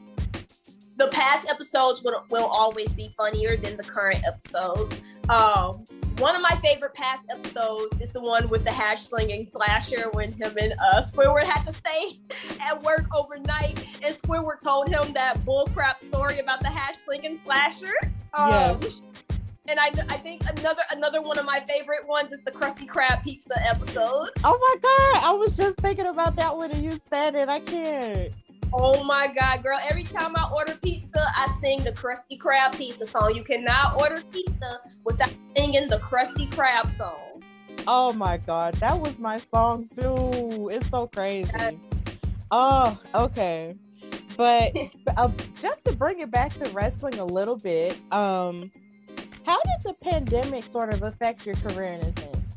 The past episodes will, will always be funnier than the current episodes. Um, one of my favorite past episodes is the one with the hash slinging slasher when him and uh, Squidward had to stay at work overnight, and Squidward told him that bullcrap story about the hash slinging slasher. Um, yes. And I, I think another another one of my favorite ones is the Krusty Krab pizza episode. Oh my god, I was just thinking about that when you said it. I can't. Oh my god, girl. Every time I order pizza, I sing the Krusty Krab pizza song. You cannot order pizza without singing the Krusty Krab song. Oh my god, that was my song too. It's so crazy. Uh, oh, okay. But uh, just to bring it back to wrestling a little bit, um, how did the pandemic sort of affect your career in a sense?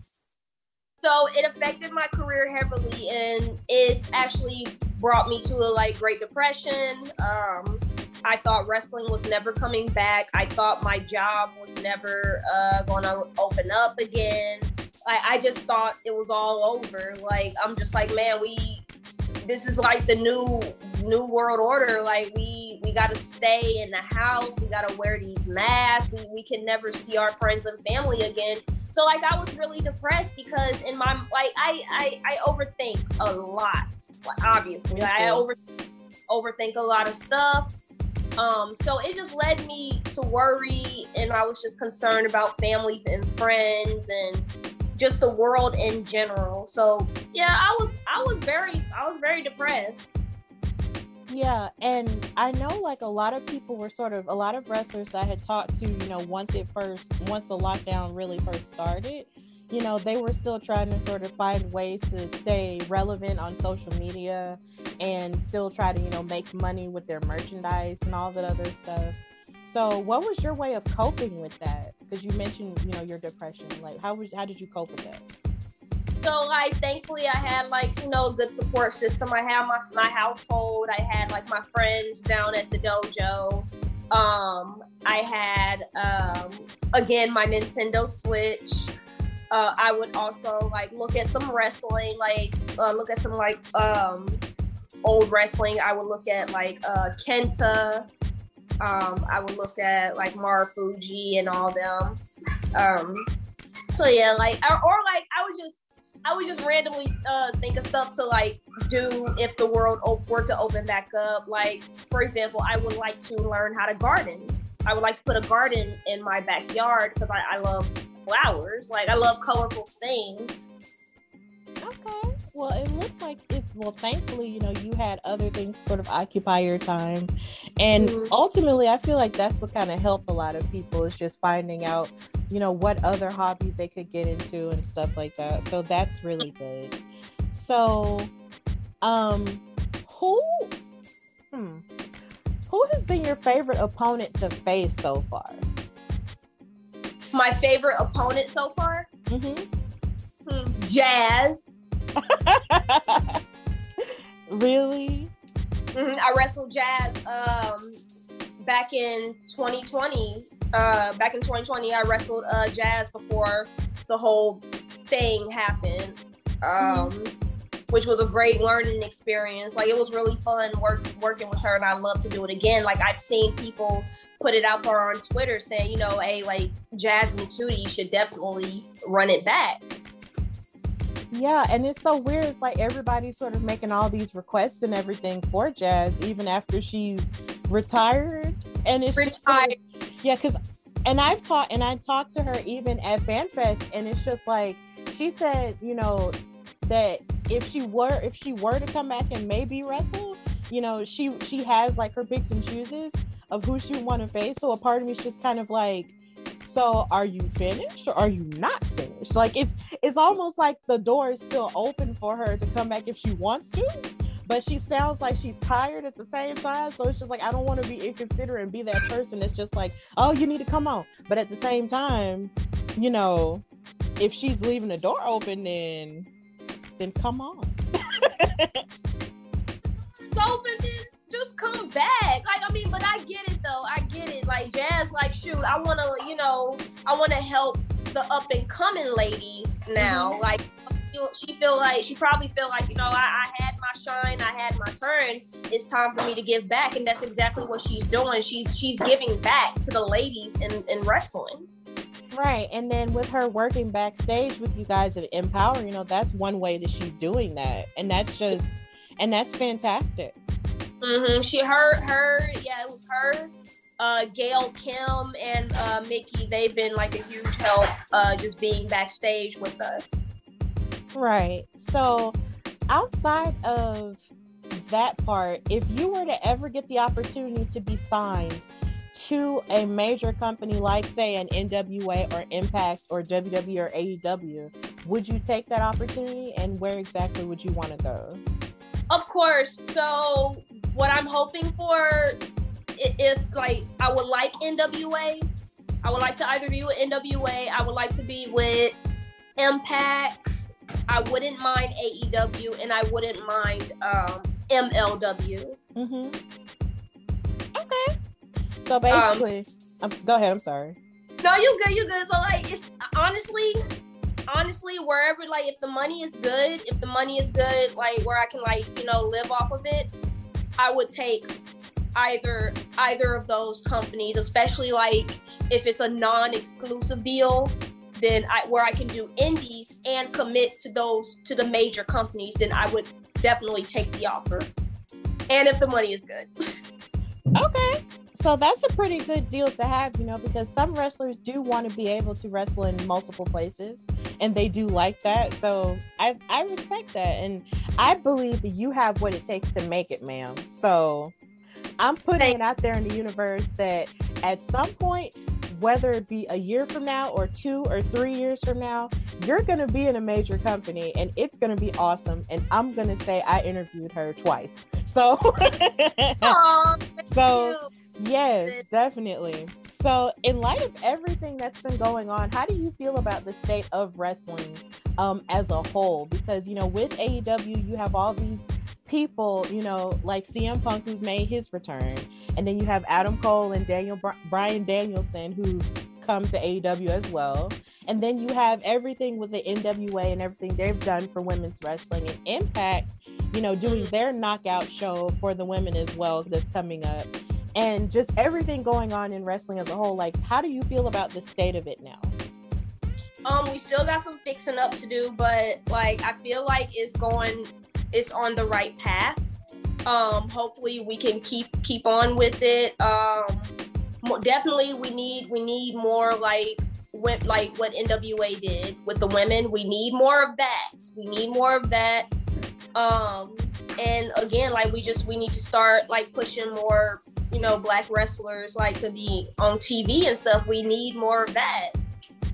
So it affected my career heavily, and it's actually brought me to a like Great Depression. Um, I thought wrestling was never coming back. I thought my job was never uh, going to open up again. I, I just thought it was all over. Like, I'm just like, man, we, this is like the new, new world order. Like we, we got to stay in the house. We got to wear these masks. We, we can never see our friends and family again. So like I was really depressed because in my like I I, I overthink a lot. Like, obviously, like, I over overthink a lot of stuff. Um, so it just led me to worry, and I was just concerned about family and friends and just the world in general. So yeah, I was I was very I was very depressed. Yeah, and I know like a lot of people were sort of, a lot of wrestlers that I had talked to, you know, once it first, once the lockdown really first started, you know, they were still trying to sort of find ways to stay relevant on social media and still try to, you know, make money with their merchandise and all that other stuff. So what was your way of coping with that? Because you mentioned, you know, your depression. Like, how was, how did you cope with that? So, like, thankfully, I had, like, you know, a good support system. I had my, my household. I had, like, my friends down at the dojo. Um, I had, um, again, my Nintendo Switch. Uh, I would also, like, look at some wrestling, like, uh, look at some, like, um, old wrestling. I would look at, like, uh, Kenta. Um, I would look at, like, Marufuji and all them. Um, so, yeah, like, or, or, like, I would just, I would just randomly uh, think of stuff to like do if the world op- were to open back up. Like, for example, I would like to learn how to garden. I would like to put a garden in my backyard because I, I love flowers. Like, I love colorful things. Okay. Well, it looks like it, well, thankfully, you know, you had other things sort of occupy your time. And mm-hmm. ultimately, I feel like that's what kind of helped a lot of people is just finding out you know, what other hobbies they could get into and stuff like that. So that's really good. So, um, who, hmm, who has been your favorite opponent to face so far? My favorite opponent so far? Mm-hmm. Hmm. Jazz. Really? Mm-hmm. I wrestled Jazz um, back in twenty twenty. Uh, back in twenty twenty, I wrestled uh, Jazz before the whole thing happened, um, mm-hmm. which was a great learning experience. Like, it was really fun work, working with her, and I'd love to do it again. Like, I've seen people put it out there on Twitter saying, you know, hey, like, Jazz and Tootie should definitely run it back. Yeah, and it's so weird. It's like everybody's sort of making all these requests and everything for Jazz, even after she's retired. And it's retired. Just sort of, yeah, because, and I've talked, and I talked to her even at FanFest, and it's just like, she said, you know, that if she were, if she were to come back and maybe wrestle, you know, she she has like her picks and chooses of who she would want to face. So a part of me is just kind of like, so are you finished or are you not finished? Like, it's it's almost like the door is still open for her to come back if she wants to, but she sounds like she's tired at the same time. So it's just like, I don't want to be inconsiderate and be that person that's just like, oh, you need to come on. But at the same time, you know, if she's leaving the door open, then then come on. It's open, then just come back. Like, I mean, but I get it though. I get it. Like, Jazz, like, shoot, I want to, you know, I want to help the up and coming ladies now. Mm-hmm. Like, she feel like, she probably feel like, you know, I, I had my shine, I had my turn. It's time for me to give back. And that's exactly what she's doing. She's, she's giving back to the ladies in, in wrestling. Right. And then with her working backstage with you guys at Empower, you know, that's one way that she's doing that. And that's just, and that's fantastic. Mm-hmm. She heard her, yeah, it was her, uh, Gail, Kim, and uh, Mickey. They've been like a huge help, uh, just being backstage with us. Right. So outside of that part, if you were to ever get the opportunity to be signed to a major company like, say, an N W A or Impact or W W E or A E W, would you take that opportunity, and where exactly would you want to go? Of course. So what I'm hoping for is, like, I would like N W A. I would like to either be with N W A. I would like to be with Impact. I wouldn't mind A E W, and I wouldn't mind um, M L W. Mm-hmm. Okay. So basically, um, um, go ahead. I'm sorry. No, you good. You good. So, like, it's honestly, honestly, wherever, like, if the money is good, if the money is good, like, where I can, like, you know, live off of it, I would take either either of those companies, especially, like, if it's a non-exclusive deal, then I where I can do indies and commit to those to the major companies, then I would definitely take the offer. And if the money is good. Okay. So that's a pretty good deal to have, you know, because some wrestlers do want to be able to wrestle in multiple places, and they do like that. So I, I respect that. And I believe that you have what it takes to make it, ma'am. So I'm putting it out there in the universe that at some point, whether it be a year from now or two or three years from now, you're going to be in a major company, and it's going to be awesome. And I'm going to say I interviewed her twice. So, Aww, so you. Yes, definitely. So in light of everything that's been going on, how do you feel about the state of wrestling um, as a whole? Because, you know, with A E W, you have all these people, you know, like C M Punk, who's made his return. And then you have Adam Cole and Daniel Br- Bryan Danielson, who come to A E W as well. And then you have everything with the N W A and everything they've done for women's wrestling, and Impact, you know, doing their knockout show for the women as well that's coming up. And just everything going on in wrestling as a whole. Like, how do you feel about the state of it now? Um, we still got some fixing up to do, but, like, I feel like it's going, it's on the right path. Um, hopefully we can keep keep on with it. Um, more, definitely we need we need more like went like what N W A did with the women. We need more of that. We need more of that. Um, and again, like we just we need to start like pushing more, you know, black wrestlers like to be on T V and stuff. We need more of that.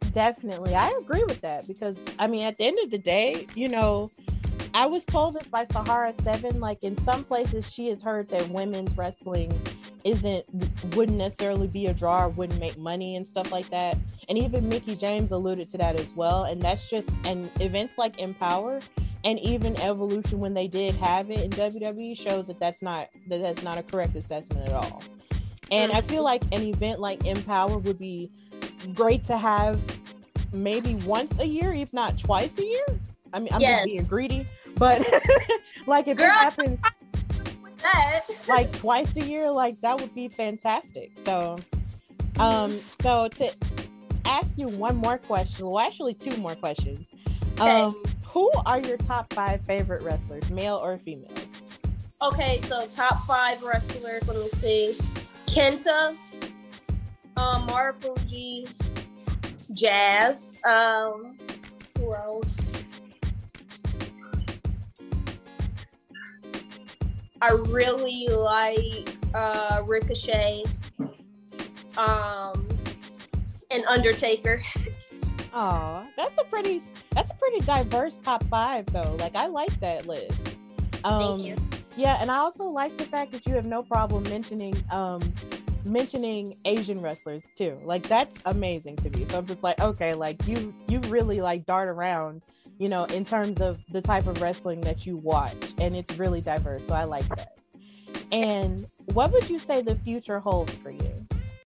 Definitely. I agree with that because, I mean, at the end of the day, you know, I was told this by Sahara Seven. Like in some places, she has heard that women's wrestling isn't wouldn't necessarily be a draw or wouldn't make money and stuff like that. And even Mickie James alluded to that as well. And that's just and events like Empower and even Evolution, when they did have it in W W E, shows that that's not that that's not a correct assessment at all. And I feel like an event like Empower would be great to have maybe once a year, if not twice a year. I mean, I'm Yes. just being greedy, but like if Girl, it happens That. like twice a year, like that would be fantastic. So, um, so to ask you one more question, well, actually two more questions. Okay. Um, who are your top five favorite wrestlers, male or female? Okay, so top five wrestlers. Let me see. Kenta, um, Marufuji, Jazz. Um, who else? I really like uh, Ricochet, um, and Undertaker. Oh, that's a pretty that's a pretty diverse top five though. Like I like that list. Um, Thank you. Yeah, and I also like the fact that you have no problem mentioning um mentioning Asian wrestlers too. Like that's amazing to me. So I'm just like, okay, like you you really like dart around, you know, in terms of the type of wrestling that you watch, and it's really diverse. So I like that. And what would you say the future holds for you?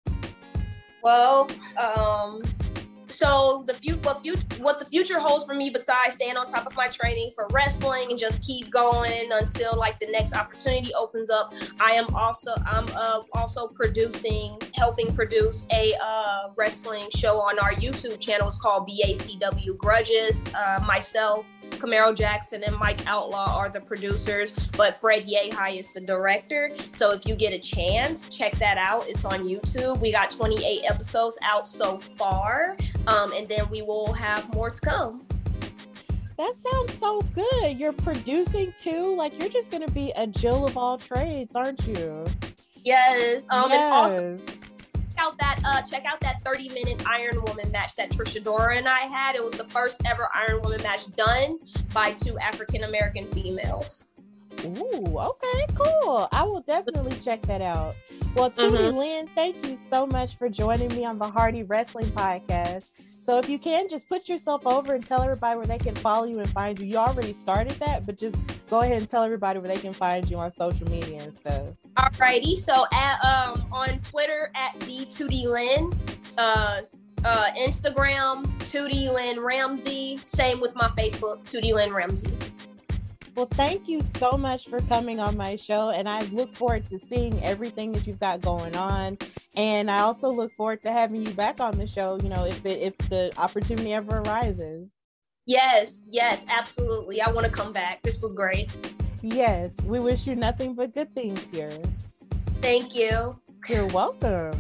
Well, um, so the few, what, few, what the future holds for me, besides staying on top of my training for wrestling and just keep going until like the next opportunity opens up, I am also I'm uh, also producing, helping produce a uh, wrestling show on our YouTube channel. It's called B A C W Grudges. Uh, myself, Camaro Jackson, and Mike Outlaw are the producers, but Fred Yehai is the director. So if you get a chance, check that out. It's on YouTube. We got twenty-eight episodes out so far, um, and then we will have more to come. That sounds so good. You're producing too. Like you're just gonna be a Jill of all trades, aren't you? Yes. Um, yes. And also check out that uh, check out that thirty minute Iron Woman match that Trisha Dora and I had. It was the first ever Iron Woman match done by two African American females. Ooh, okay, cool. I will definitely check that out. Well, Tootie Mhm. Lynn, thank you so much for joining me on the Hardy Wrestling Podcast. So if you can, just put yourself over and tell everybody where they can follow you and find you. You already started that, but just go ahead and tell everybody where they can find you on social media and stuff. Alrighty, so at um on Twitter at the Tootie Lynn, uh, uh, Instagram Tootie Lynn Ramsey. Same with my Facebook, Tootie Lynn Ramsey. Well, thank you so much for coming on my show, and I look forward to seeing everything that you've got going on. And I also look forward to having you back on the show, you know, if it, if the opportunity ever arises. Yes, yes, absolutely. I want to come back. This was great. Yes, we wish you nothing but good things here. Thank you. You're welcome.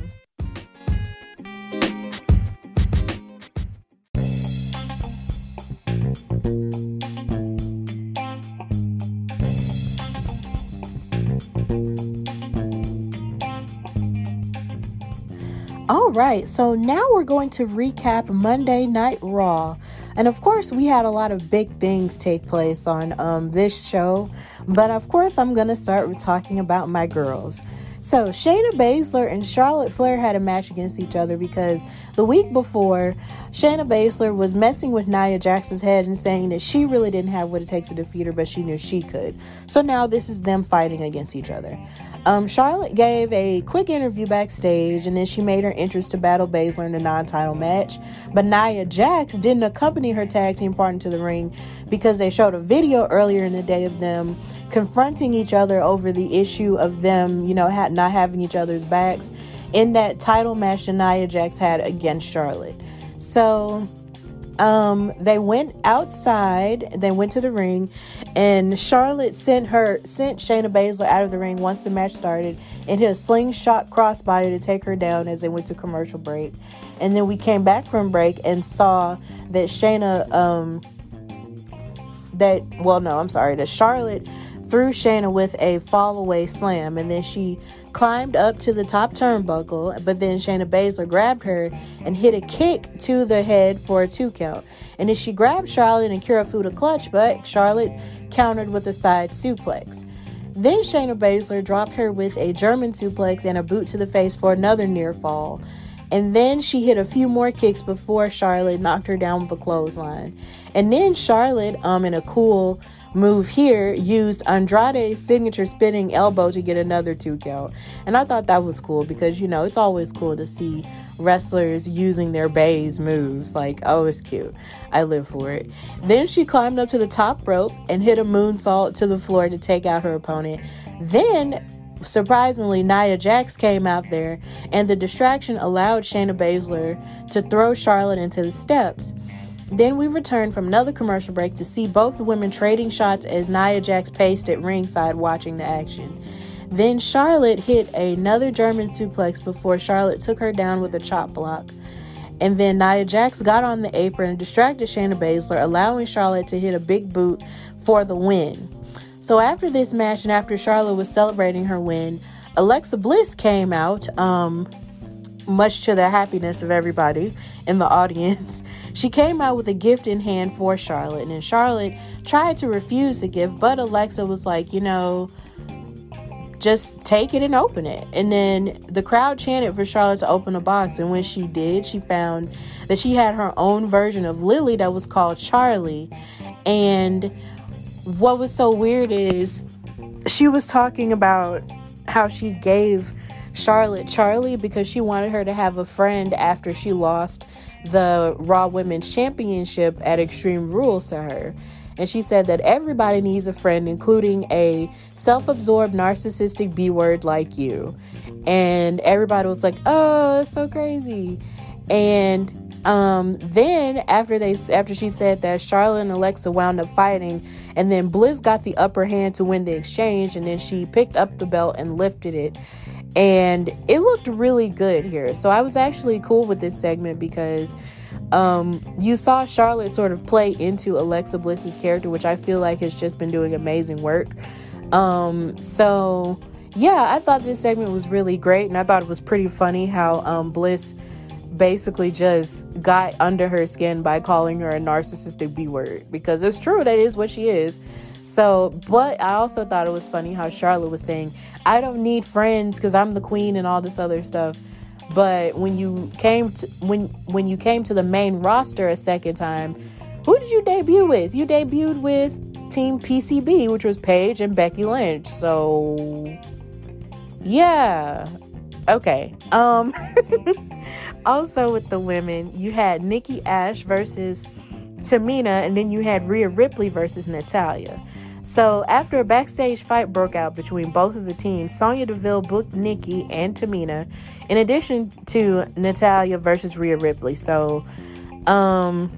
All right, so now we're going to recap Monday Night Raw. And of course, we had a lot of big things take place on um, this show. But of course, I'm going to start with talking about my girls. So Shayna Baszler and Charlotte Flair had a match against each other because the week before, Shayna Baszler was messing with Nia Jax's head and saying that she really didn't have what it takes to defeat her, but she knew she could. So now this is them fighting against each other. Um, Charlotte gave a quick interview backstage, and then she made her entrance to battle Baszler in a non-title match. But Nia Jax didn't accompany her tag team partner to the ring because they showed a video earlier in the day of them confronting each other over the issue of them, you know, ha- not having each other's backs in that title match that Nia Jax had against Charlotte. So um, they went outside, they went to the ring, and Charlotte sent her sent Shayna Baszler out of the ring once the match started and hit a slingshot crossbody to take her down as they went to commercial break. And then we came back from break and saw that Shayna, um, that, well, no, I'm sorry, that Charlotte threw Shayna with a fall away slam, and then she climbed up to the top turnbuckle, but then Shayna Baszler grabbed her and hit a kick to the head for a two count. And then she grabbed Charlotte and Kirifuda clutch, but Charlotte countered with a side suplex. Then Shayna Baszler dropped her with a German suplex and a boot to the face for another near fall. And then she hit a few more kicks before Charlotte knocked her down with a clothesline. And then Charlotte, um, in a cool move here, used Andrade's signature spinning elbow to get another two count. And I thought that was cool because, you know, it's always cool to see wrestlers using their bays moves. Like, oh, it's cute. I live for it. Then she climbed up to the top rope and hit a moonsault to the floor to take out her opponent. Then, surprisingly, Nia Jax came out there, and the distraction allowed Shayna Baszler to throw Charlotte into the steps. Then we returned from another commercial break to see both women trading shots as Nia Jax paced at ringside watching the action. Then Charlotte hit another German suplex before Charlotte took her down with a chop block. And then Nia Jax got on the apron and distracted Shayna Baszler, allowing Charlotte to hit a big boot for the win. So after this match and after Charlotte was celebrating her win, Alexa Bliss came out, um, much to the happiness of everybody in the audience. She came out with a gift in hand for Charlotte, and then Charlotte tried to refuse the gift, but Alexa was like, you know, just take it and open it. And then the crowd chanted for Charlotte to open the box, and when she did, she found that she had her own version of Lily that was called Charlie. And what was so weird is she was talking about how she gave Charlotte Charlie because she wanted her to have a friend after she lost the Raw Women's Championship at Extreme Rules to her. And she said that everybody needs a friend, including a self-absorbed, narcissistic B-word like you. And everybody was like, oh, that's so crazy. And um, then after they, after she said that, Charlotte and Alexa wound up fighting. And then Bliss got the upper hand to win the exchange. And then she picked up the belt and lifted it. And it looked really good here. So I was actually cool with this segment because um, you saw Charlotte sort of play into Alexa Bliss's character, which I feel like has just been doing amazing work. Um, so, yeah, I thought this segment was really great. And I thought it was pretty funny how um, Bliss basically just got under her skin by calling her a narcissistic B-word. Because it's true, that is what she is. So, but I also thought it was funny how Charlotte was saying, I don't need friends because I'm the queen and all this other stuff. But when you came to when when you came to the main roster a second time, who did you debut with? You debuted with Team P C B, which was Paige and Becky Lynch. So, yeah. Okay. Um. Also with the women, you had Nikki Ash versus Tamina, and then you had Rhea Ripley versus Natalya. So after a backstage fight broke out between both of the teams, Sonya Deville booked Nikki and Tamina in addition to Natalya versus Rhea Ripley. So um,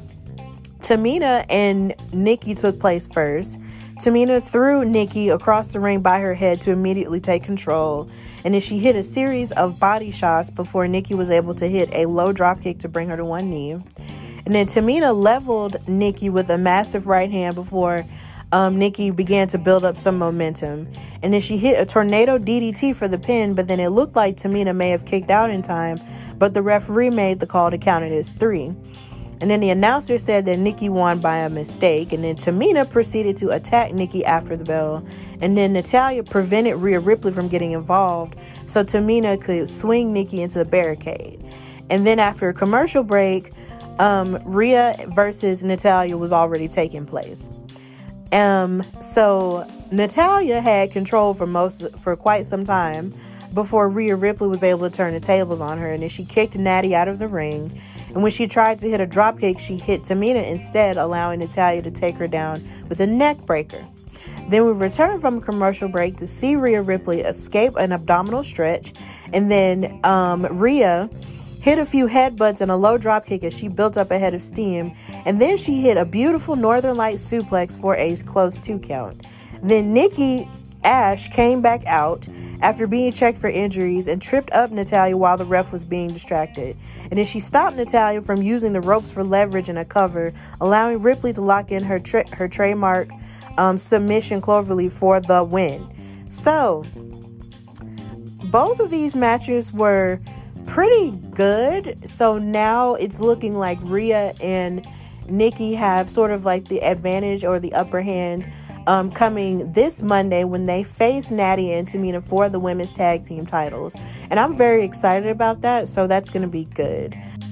Tamina and Nikki took place first. Tamina threw Nikki across the ring by her head to immediately take control. And then she hit a series of body shots before Nikki was able to hit a low drop kick to bring her to one knee. And then Tamina leveled Nikki with a massive right hand before um, Nikki began to build up some momentum. And then she hit a tornado D D T for the pin, but then it looked like Tamina may have kicked out in time, but the referee made the call to count it as three. And then the announcer said that Nikki won by a mistake. And then Tamina proceeded to attack Nikki after the bell. And then Natalya prevented Rhea Ripley from getting involved so Tamina could swing Nikki into the barricade. And then after a commercial break, um, Rhea versus Natalya was already taking place. Um, so Natalya had control for most for quite some time before Rhea Ripley was able to turn the tables on her. And then she kicked Natty out of the ring. And when she tried to hit a dropkick, she hit Tamina instead, allowing Natalya to take her down with a neck breaker. Then we returned from a commercial break to see Rhea Ripley escape an abdominal stretch. And then um, Rhea hit a few headbutts and a low dropkick as she built up a head of steam. And then she hit a beautiful Northern Lights suplex for a close two count. Then Nikki Ash came back out after being checked for injuries and tripped up Natalya while the ref was being distracted. And then she stopped Natalya from using the ropes for leverage and a cover, allowing Ripley to lock in her tra- her trademark um, submission Cloverleaf for the win. So both of these matches were pretty good. So now it's looking like Rhea and Nikki have sort of like the advantage or the upper hand um, coming this Monday when they face Nadia and Tamina for the women's tag team titles. And I'm very excited about that. So that's going to be good.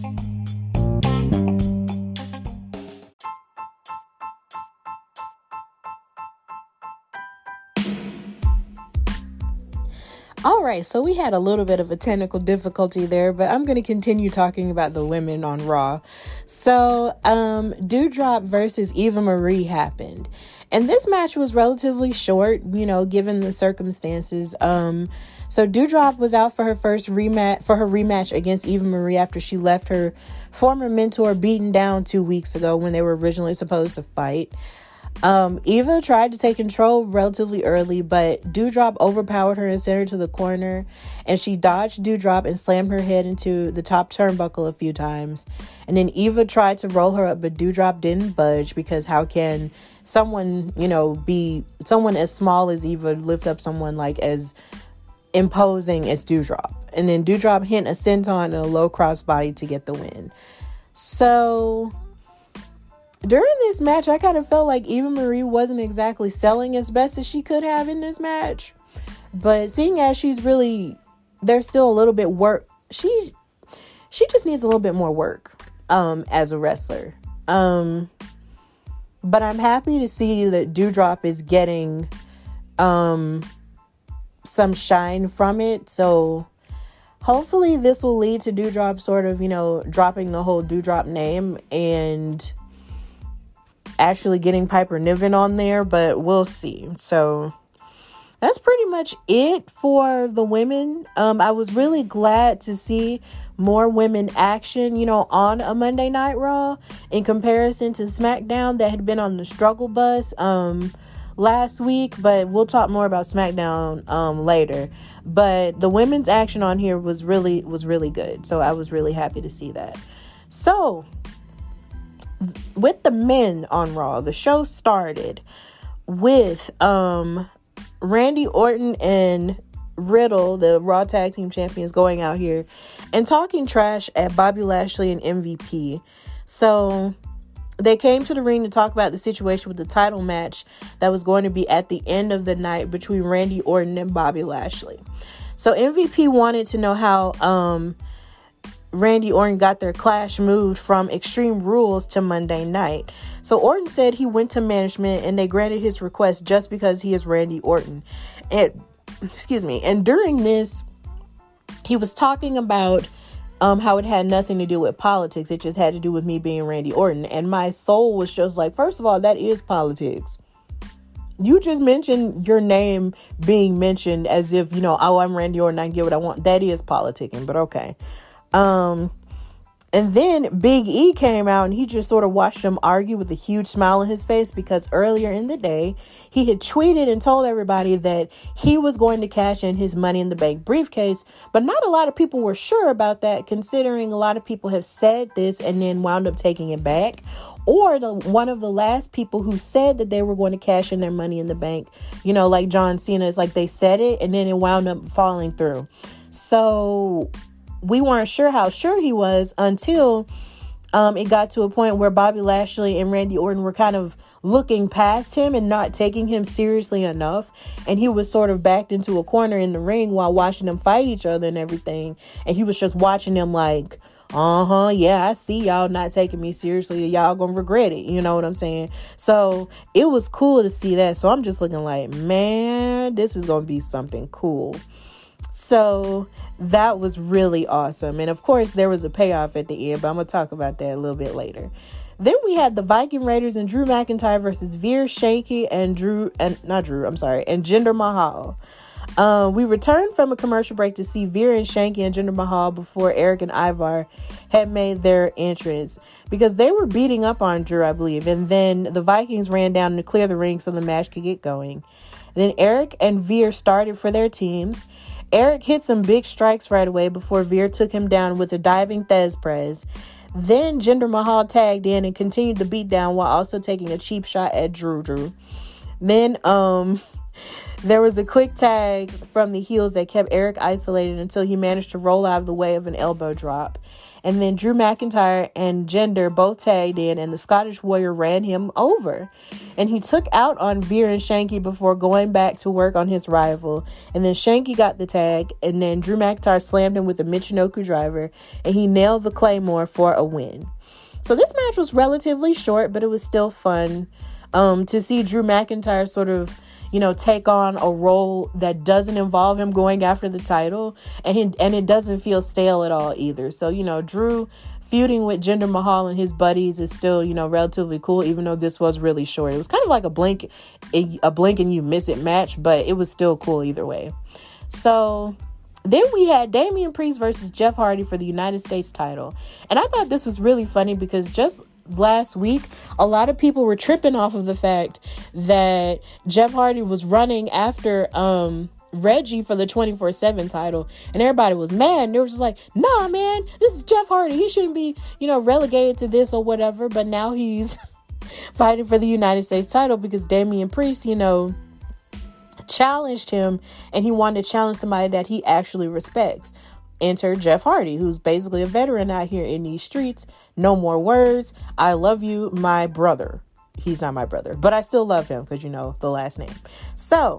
All right, so we had a little bit of a technical difficulty there, but I'm going to continue talking about the women on Raw. So, um, Doudrop versus Eva Marie happened. And this match was relatively short, you know, given the circumstances. Um, so Doudrop was out for her first rematch, for her rematch against Eva Marie after she left her former mentor beaten down two weeks ago when they were originally supposed to fight. Um, Eva tried to take control relatively early, but Doudrop overpowered her and sent her to the corner, and she dodged Doudrop and slammed her head into the top turnbuckle a few times. And then Eva tried to roll her up, but Doudrop didn't budge, because how can someone, you know, be someone as small as Eva lift up someone like as imposing as Doudrop? And then Doudrop hit a senton and a low crossbody to get the win. So during this match, I kind of felt like Eva Marie wasn't exactly selling as best as she could have in this match. But seeing as she's really, there's still a little bit work. She, she just needs a little bit more work um, as a wrestler. Um, but I'm happy to see that Doudrop is getting um, some shine from it. So hopefully this will lead to Doudrop sort of, you know, dropping the whole Doudrop name and actually getting Piper Niven on there, but we'll see. So that's pretty much it for the women. Um, I was really glad to see more women action, you know, on a Monday Night Raw in comparison to SmackDown that had been on the struggle bus um, last week, but we'll talk more about SmackDown um, later. But the women's action on here was really, was really good. So I was really happy to see that. So with the men on Raw, the show started with um, Randy Orton and Riddle, the Raw Tag Team Champions, going out here and talking trash at Bobby Lashley and M V P. So they came to the ring to talk about the situation with the title match that was going to be at the end of the night between Randy Orton and Bobby Lashley. So M V P wanted to know how um, Randy Orton got their clash moved from Extreme Rules to Monday Night. So Orton said he went to management and they granted his request just because he is Randy Orton. And excuse me. And during this, he was talking about um, how it had nothing to do with politics. It just had to do with me being Randy Orton. And my soul was just like, first of all, that is politics. You just mentioned your name being mentioned as if, you know, oh, I'm Randy Orton, I can get what I want. That is politicking, but okay. Um, and then Big E came out and he just sort of watched them argue with a huge smile on his face, because earlier in the day, he had tweeted and told everybody that he was going to cash in his Money in the Bank briefcase. But not a lot of people were sure about that, considering a lot of people have said this and then wound up taking it back. Or the one of the last people who said that they were going to cash in their Money in the Bank, you know, like John Cena, is like they said it and then it wound up falling through. So we weren't sure how sure he was until um, it got to a point where Bobby Lashley and Randy Orton were kind of looking past him and not taking him seriously enough. And he was sort of backed into a corner in the ring while watching them fight each other and everything. And he was just watching them like, uh-huh, yeah, I see y'all not taking me seriously. Y'all gonna regret it. You know what I'm saying? So it was cool to see that. So I'm just looking like, man, this is gonna be something cool. So that was really awesome. And of course, there was a payoff at the end, but I'm going to talk about that a little bit later. Then we had the Viking Raiders and Drew McIntyre versus Veer, Shanky, and Drew, and not Drew, I'm sorry, and Jinder Mahal. Um, we returned from a commercial break to see Veer and Shanky and Jinder Mahal before Eric and Ivar had made their entrance, because they were beating up on Drew, I believe. And then the Vikings ran down to clear the ring so the match could get going. Then Eric and Veer started for their teams. Eric hit some big strikes right away before Veer took him down with a diving Thez press. Then Jinder Mahal tagged in and continued the beatdown while also taking a cheap shot at Drew Drew. Then um there was a quick tag from the heels that kept Eric isolated until he managed to roll out of the way of an elbow drop. And then Drew McIntyre and Jinder both tagged in, and the Scottish Warrior ran him over. And he took out on Veer and Shanky before going back to work on his rival. And then Shanky got the tag, and then Drew McIntyre slammed him with the Michinoku driver, and he nailed the Claymore for a win. So this match was relatively short, but it was still fun um, to see Drew McIntyre sort of, you know, take on a role that doesn't involve him going after the title, and he, and it doesn't feel stale at all either. So, you know, Drew feuding with Jinder Mahal and his buddies is still, you know, relatively cool, even though this was really short. It was kind of like a blink, a, a blink and you miss it match, but it was still cool either way. So then we had Damian Priest versus Jeff Hardy for the United States title. And I thought this was really funny because just last week, a lot of people were tripping off of the fact that Jeff Hardy was running after um, Reggie for the twenty-four seven title, and everybody was mad, and they were just like, nah, man, this is Jeff Hardy. He shouldn't be, you know, relegated to this or whatever, but now he's fighting for the United States title because Damian Priest, you know, challenged him, and he wanted to challenge somebody that he actually respects. Enter Jeff Hardy, who's basically a veteran out here in these streets. No more words. I love you, my brother. He's not my brother, but I still love him because, you know, the last name. So,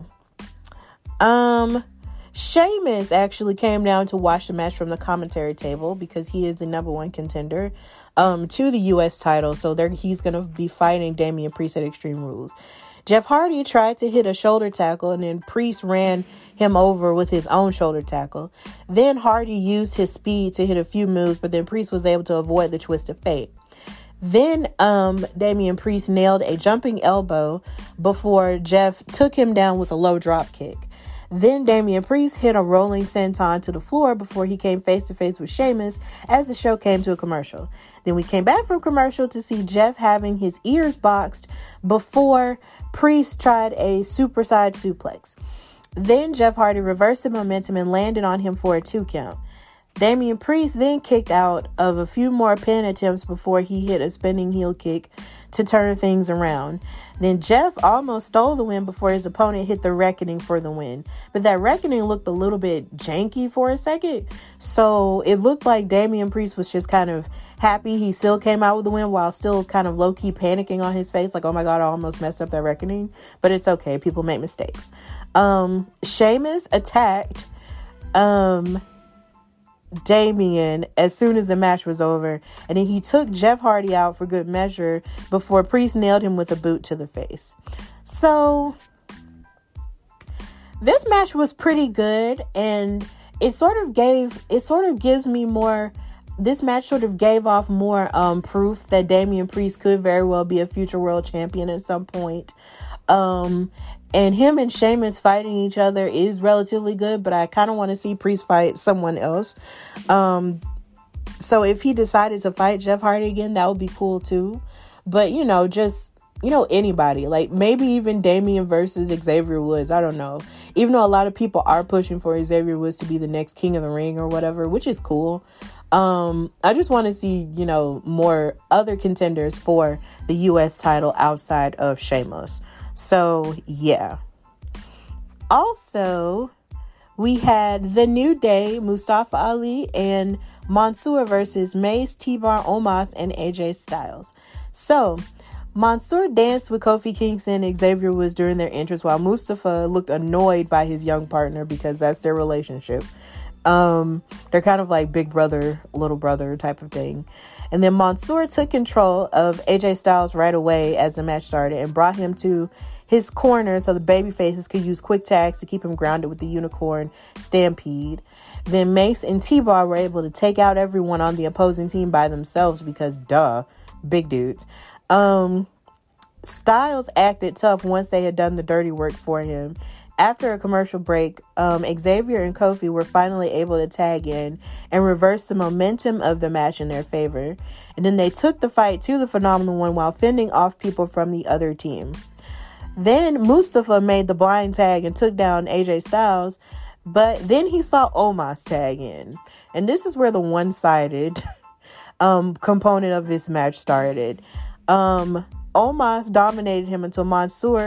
um, Sheamus actually came down to watch the match from the commentary table because he is the number one contender um, to the U S title. So there, he's going to be fighting Damian Priest at Extreme Rules. Jeff Hardy tried to hit a shoulder tackle, and then Priest ran him over with his own shoulder tackle. Then Hardy used his speed to hit a few moves, but then Priest was able to avoid the twist of fate. Then um, Damian Priest nailed a jumping elbow before Jeff took him down with a low drop kick. Then Damian Priest hit a rolling senton to the floor before he came face to face with Sheamus as the show came to a commercial. Then we came back from commercial to see Jeff having his ears boxed before Priest tried a superside suplex. Then Jeff Hardy reversed the momentum and landed on him for a two count. Damian Priest then kicked out of a few more pin attempts before he hit a spinning heel kick to turn things around. Then Jeff almost stole the win before his opponent hit the Reckoning for the win. But that Reckoning looked a little bit janky for a second. So it looked like Damian Priest was just kind of happy he still came out with the win while still kind of low-key panicking on his face. Like, oh my God, I almost messed up that Reckoning. But it's okay. People make mistakes. Um, Sheamus attacked um, Damian as soon as the match was over, and then he took Jeff Hardy out for good measure before Priest nailed him with a boot to the face. So this match was pretty good, and it sort of gave it sort of gives me more this match sort of gave off more um proof that Damian Priest could very well be a future world champion at some point. Um And him and Sheamus fighting each other is relatively good, but I kind of want to see Priest fight someone else. Um, so if he decided to fight Jeff Hardy again, that would be cool too. But, you know, just, you know, anybody. Like maybe even Damian versus Xavier Woods. I don't know. Even though a lot of people are pushing for Xavier Woods to be the next King of the Ring or whatever, which is cool. Um, I just want to see, you know, more other contenders for the U S title outside of Sheamus. So, yeah. Also, we had The New Day, Mustafa Ali, and Mansoor versus Mace, T-Bar, Omos, and A J Styles. So, Mansoor danced with Kofi Kingston and Xavier Woods during their entrance, while Mustafa looked annoyed by his young partner because that's their relationship. Um, they're kind of like big brother, little brother type of thing. And then Mansoor took control of A J Styles right away as the match started and brought him to his corner so the babyfaces could use quick tags to keep him grounded with the Unicorn Stampede. Then Mace and T-Bar were able to take out everyone on the opposing team by themselves because, duh, big dudes. Um, Styles acted tough once they had done the dirty work for him. After a commercial break, um, Xavier and Kofi were finally able to tag in and reverse the momentum of the match in their favor. And then they took the fight to the Phenomenal One while fending off people from the other team. Then Mustafa made the blind tag and took down A J Styles, but then he saw Omos tag in. And this is where the one-sided um, component of this match started. Um, Omos dominated him until Mansoor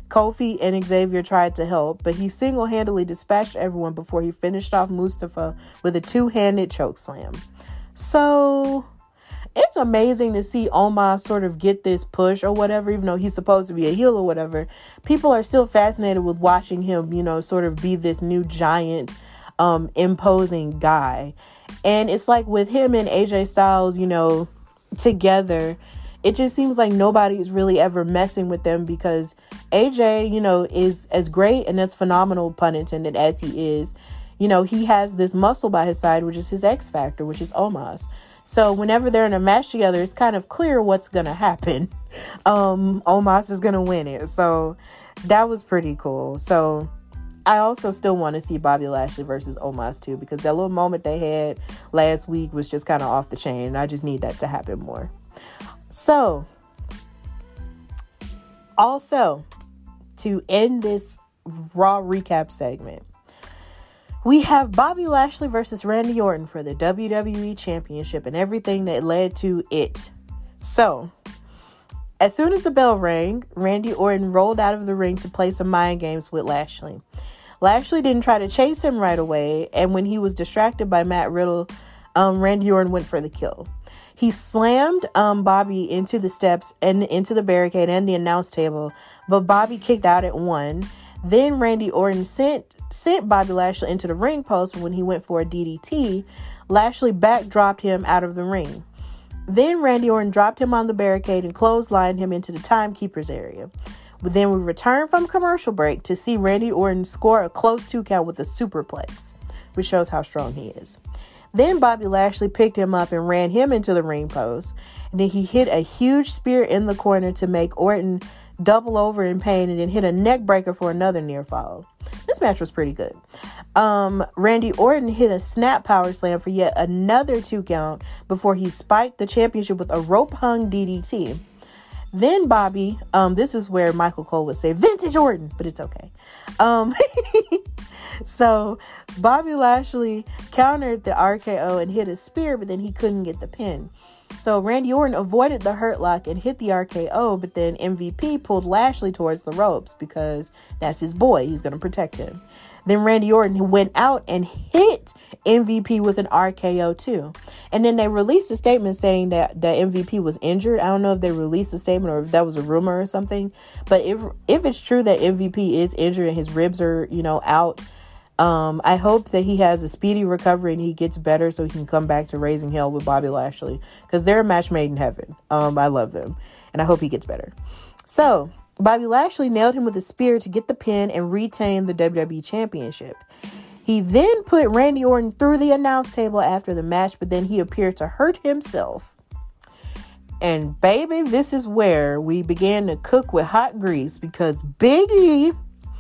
Kofi and Xavier tried to help, but he single-handedly dispatched everyone before he finished off Mustafa with a two-handed chokeslam. So it's amazing to see Omos sort of get this push or whatever, even though he's supposed to be a heel or whatever. People are still fascinated with watching him, you know, sort of be this new giant, um, imposing guy. And it's like with him and A J Styles, you know, together, it just seems like nobody's really ever messing with them because A J, you know, is as great and as phenomenal, pun intended, as he is. You know, he has this muscle by his side, which is his X factor, which is Omos. So whenever they're in a match together, it's kind of clear what's going to happen. Um, Omos is going to win it. So that was pretty cool. So I also still want to see Bobby Lashley versus Omos too, because that little moment they had last week was just kind of off the chain. And I just need that to happen more. So, also, to end this Raw recap segment, we have Bobby Lashley versus Randy Orton for the W W E Championship and everything that led to it. So, as soon as the bell rang, Randy Orton rolled out of the ring to play some mind games with Lashley. Lashley didn't try to chase him right away, and when he was distracted by Matt Riddle, um, Randy Orton went for the kill. He slammed um, Bobby into the steps and into the barricade and the announce table, but Bobby kicked out at one. Then Randy Orton sent sent Bobby Lashley into the ring post when he went for a D D T. Lashley backdropped him out of the ring. Then Randy Orton dropped him on the barricade and clotheslined him into the timekeeper's area. But then we returned from commercial break to see Randy Orton score a close two count with a superplex, which shows how strong he is. Then Bobby Lashley picked him up and ran him into the ring post. And then he hit a huge spear in the corner to make Orton double over in pain and then hit a neck breaker for another near fall. This match was pretty good. Um, Randy Orton hit a snap power slam for yet another two count before he spiked the championship with a rope hung D D T. Then Bobby, um, this is where Michael Cole would say vintage Orton, but it's okay. Um, so Bobby Lashley countered the R K O and hit a spear, but then he couldn't get the pin. So Randy Orton avoided the hurt lock and hit the R K O, but then M V P pulled Lashley towards the ropes because that's his boy. He's going to protect him. Then Randy Orton went out and hit M V P with an R K O too. And then they released a statement saying that, that M V P was injured. I don't know if they released a statement or if that was a rumor or something. But if if it's true that M V P is injured and his ribs are, you know, out, um, I hope that he has a speedy recovery and he gets better so he can come back to raising hell with Bobby Lashley. Because they're a match made in heaven. Um, I love them. And I hope he gets better. So Bobby Lashley nailed him with a spear to get the pin and retain the W W E Championship. He then put Randy Orton through the announce table after the match, but then he appeared to hurt himself. And baby, this is where we began to cook with hot grease because Big E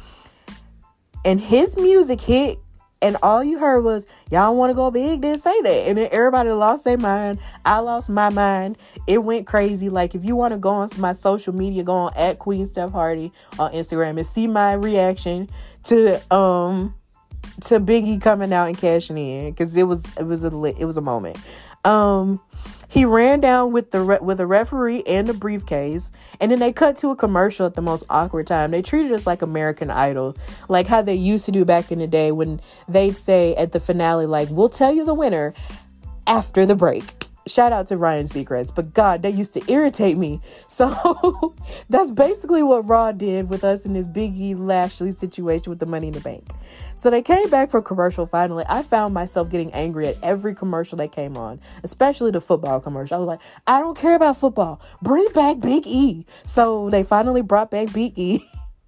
and his music hit and all you heard was, y'all want to go big, then say that. And then everybody lost their mind. I lost my mind. It went crazy. Like, if you want to go on my social media, go on at Queen Steph Hardy on Instagram and see my reaction to um to Biggie coming out and cashing in, because it was it was a it was a moment. Um, he ran down with the re- with a referee and a briefcase, and then they cut to a commercial at the most awkward time. They treated us like American Idol, like how they used to do back in the day when they'd say at the finale, like, "We'll tell you the winner after the break." Shout out to Ryan Seacrest, but God, they used to irritate me. So that's basically what Raw did with us in this Big E Lashley situation with the Money in the Bank. So they came back from commercial finally. I found myself getting angry at every commercial that came on, especially the football commercial. I was like, I don't care about football. Bring back Big E. So they finally brought back Big E.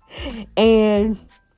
And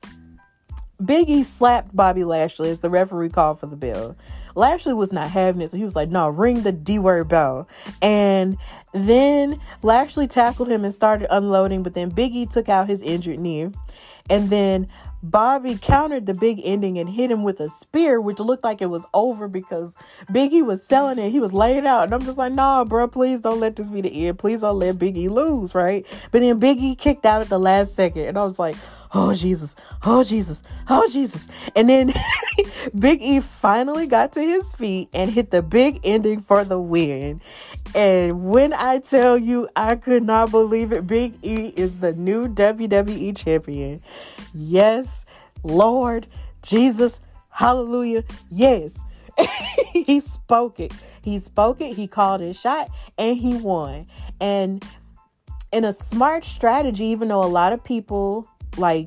Big E slapped Bobby Lashley as the referee called for the bell. Lashley was not having it, so he was like, no, ring the D-word bell. And then Lashley tackled him and started unloading, but then Big E took out his injured knee. And then Bobby countered the big ending and hit him with a spear, which looked like it was over because Big E was selling it. He was laying out. And I'm just like, nah, bro, please don't let this be the end. Please don't let Big E lose, right? But then Big E kicked out at the last second. And I was like, oh Jesus, oh Jesus, oh Jesus. And then Big E finally got to his feet and hit the big ending for the win. And when I tell you, I could not believe it, Big E is the new W W E champion. Yes, Lord Jesus, hallelujah, yes. He spoke it. He spoke it. He called his shot and he won. And in a smart strategy, even though a lot of people, like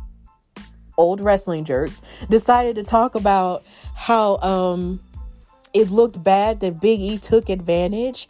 old wrestling jerks, decided to talk about how um, it looked bad that Big E took advantage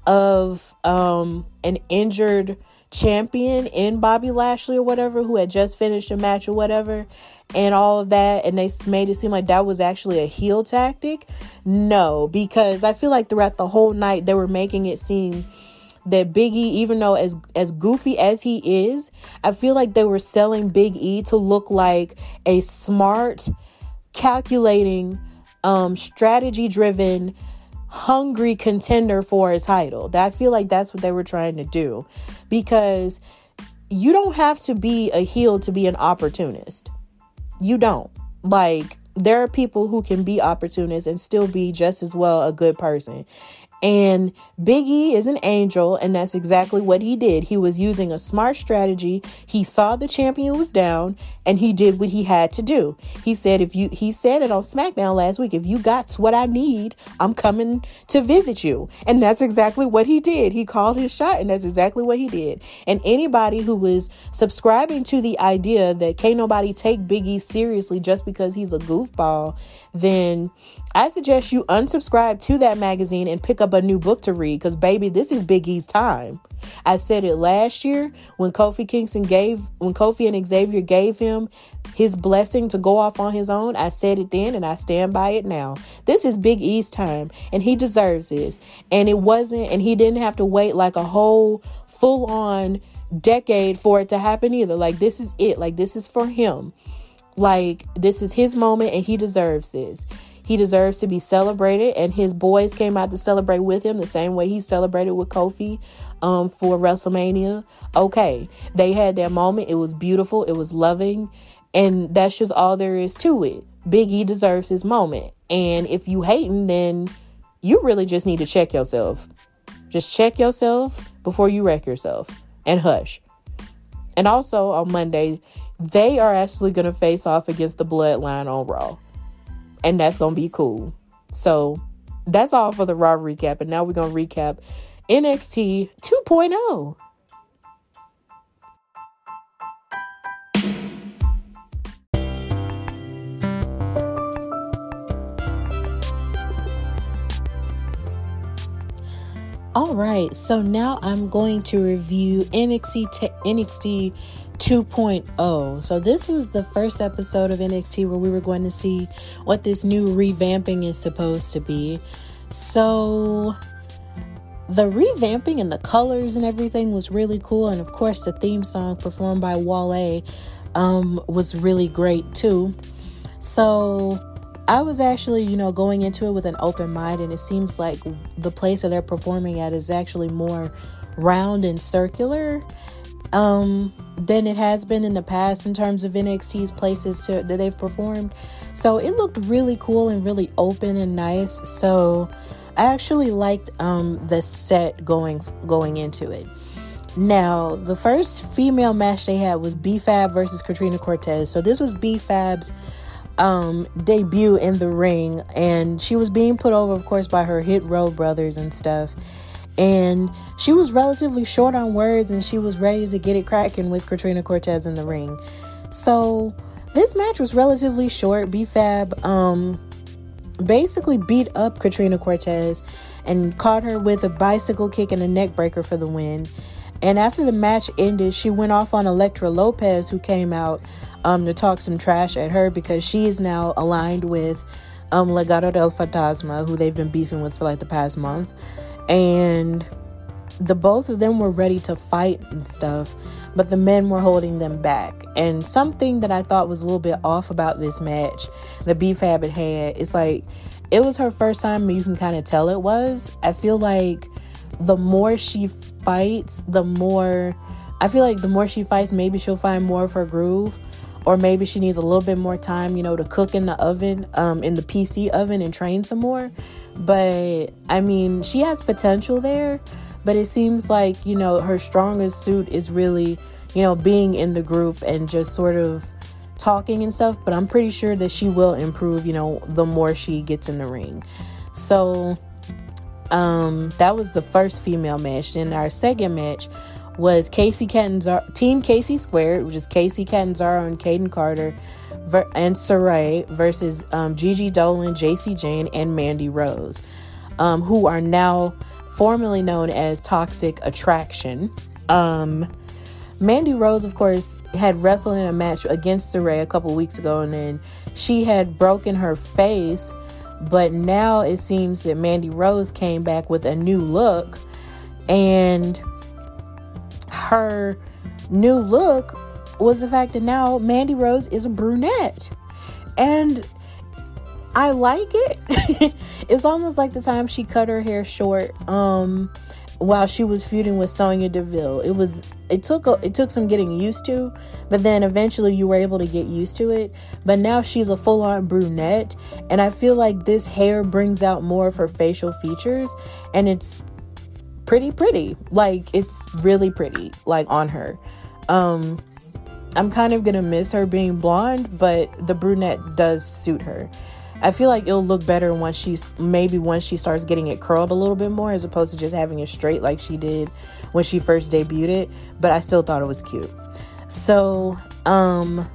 of um, an injured champion in Bobby Lashley or whatever, who had just finished a match or whatever, and all of that, and they made it seem like that was actually a heel tactic. No, because I feel like throughout the whole night they were making it seem that Big E, even though as as goofy as he is, I feel like they were selling Big E to look like a smart, calculating, um, strategy-driven, hungry contender for a title. I feel like that's what they were trying to do, because you don't have to be a heel to be an opportunist. You don't. Like, there are people who can be opportunists and still be just as well a good person. And Big E is an angel, and that's exactly what he did. He was using a smart strategy. He saw the champion was down, and he did what he had to do. He said, if you, he said it on SmackDown last week, if you got what I need, I'm coming to visit you. And that's exactly what he did. He called his shot, and that's exactly what he did. And anybody who was subscribing to the idea that can't nobody take Big E seriously just because he's a goofball, then I suggest you unsubscribe to that magazine and pick up a new book to read, because baby, this is Big E's time. I said it last year when Kofi Kingston gave, when Kofi and Xavier gave him his blessing to go off on his own. I said it then and I stand by it now. This is Big E's time and he deserves this. And it wasn't, and he didn't have to wait like a whole full on decade for it to happen either. Like, this is it. Like, this is for him. Like, this is his moment and he deserves this. He deserves to be celebrated, and his boys came out to celebrate with him the same way he celebrated with Kofi um, for WrestleMania. Okay, they had their moment. It was beautiful. It was loving, and that's just all there is to it. Big E deserves his moment, and if you hating, then you really just need to check yourself. Just check yourself before you wreck yourself, and hush. And also on Monday, they are actually going to face off against the Bloodline on Raw. And that's going to be cool. So that's all for the Raw recap. And now we're going to recap N X T two point oh. All right. So now I'm going to review N X T te- N X T two point oh. So this was the first episode of N X T where we were going to see what this new revamping is supposed to be. So the revamping and the colors and everything was really cool. And of course the theme song performed by Wale um, was really great too. So I was actually, you know, going into it with an open mind, and it seems like the place that they're performing at is actually more round and circular um than it has been in the past in terms of N X T's places to, that they've performed. So it looked really cool and really open and nice. So I actually liked um the set going going into it. Now, the first female match they had was B-Fab versus Katrina Cortez. So this was B-Fab's um debut in the ring, and she was being put over, of course, by her Hit Row brothers and stuff. And she was relatively short on words, and she was ready to get it cracking with Katrina Cortez in the ring. So this match was relatively short. B-Fab um, basically beat up Katrina Cortez and caught her with a bicycle kick and a neck breaker for the win. And after the match ended, she went off on Elektra Lopez, who came out um, to talk some trash at her because she is now aligned with um, Legado del Fantasma, who they've been beefing with for like the past month. And the both of them were ready to fight and stuff, but the men were holding them back. And something that I thought was a little bit off about this match that B-Fab had had, it's like, it was her first time, and you can kind of tell it was. I feel like the more she fights, the more, I feel like the more she fights, maybe she'll find more of her groove. or maybe she needs a little bit more time, you know, to cook in the oven, um, in the P C oven and train some more. But I mean, she has potential there, but it seems like, you know, her strongest suit is really, you know, being in the group and just sort of talking and stuff. But I'm pretty sure that she will improve, you know, the more she gets in the ring. So um, that was the first female match. Then our second match was Kacy Catanzaro, Team Casey Squared, which is Kacy Catanzaro and Kayden Carter ver- and Sarray versus um, Gigi Dolan, Jacy Jayne, and Mandy Rose, um, who are now formerly known as Toxic Attraction. Um, Mandy Rose, of course, had wrestled in a match against Sarray a couple weeks ago, and then she had broken her face, but now it seems that Mandy Rose came back with a new look, and her new look was the fact that now Mandy Rose is a brunette, and I like it. It's almost like the time she cut her hair short um while she was feuding with Sonya Deville. It was it took a, it took some getting used to, but then eventually you were able to get used to it. But now she's a full-on brunette, and I feel like this hair brings out more of her facial features, and it's pretty pretty. Like, it's really pretty, like, on her. um I'm kind of gonna miss her being blonde, but the brunette does suit her. I feel like it'll look better once she's maybe once she starts getting it curled a little bit more, as opposed to just having it straight like she did when she first debuted it. But I still thought it was cute. So um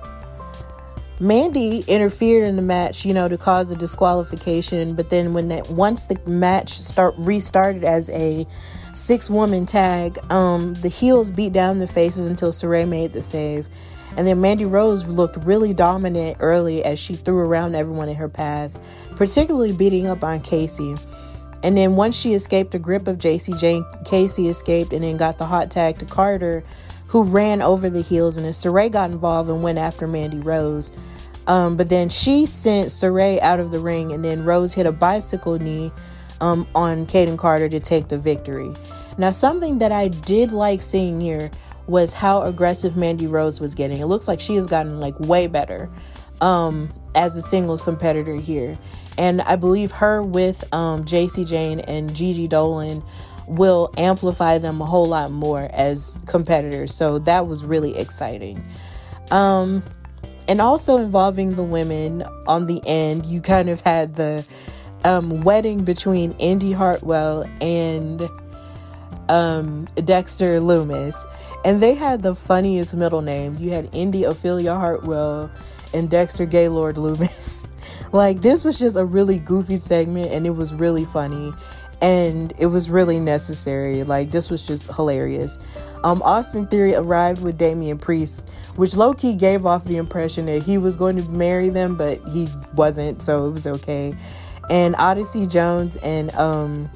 Mandy interfered in the match, you know, to cause a disqualification. But then when that once the match start restarted as a six woman tag, um, the heels beat down the faces until Sarray made the save. And then Mandy Rose looked really dominant early as she threw around everyone in her path, particularly beating up on Kacy. And then once she escaped the grip of Jacy Jayne, Kacy escaped and then got the hot tag to Carter, who ran over the heels, and then Sarray got involved and went after Mandy Rose. Um, but then she sent Sarray out of the ring, and then Rose hit a bicycle knee um, on Kayden Carter to take the victory. Now, something that I did like seeing here was how aggressive Mandy Rose was getting. It looks like she has gotten like way better um, as a singles competitor here. And I believe her with um, Jacy Jayne and Gigi Dolan will amplify them a whole lot more as competitors. So that was really exciting. Um, and also involving the women on the end, you kind of had the um, wedding between Indy Hartwell and um, Dexter Lumis. And they had the funniest middle names. You had Indy Ophelia Hartwell and Dexter Gaylord Lumis. Like, this was just a really goofy segment, and it was really funny. And it was really necessary. Like, this was just hilarious. Um, Austin Theory arrived with Damian Priest, which low-key gave off the impression that he was going to marry them, but he wasn't, so it was okay. And Odyssey Jones and um,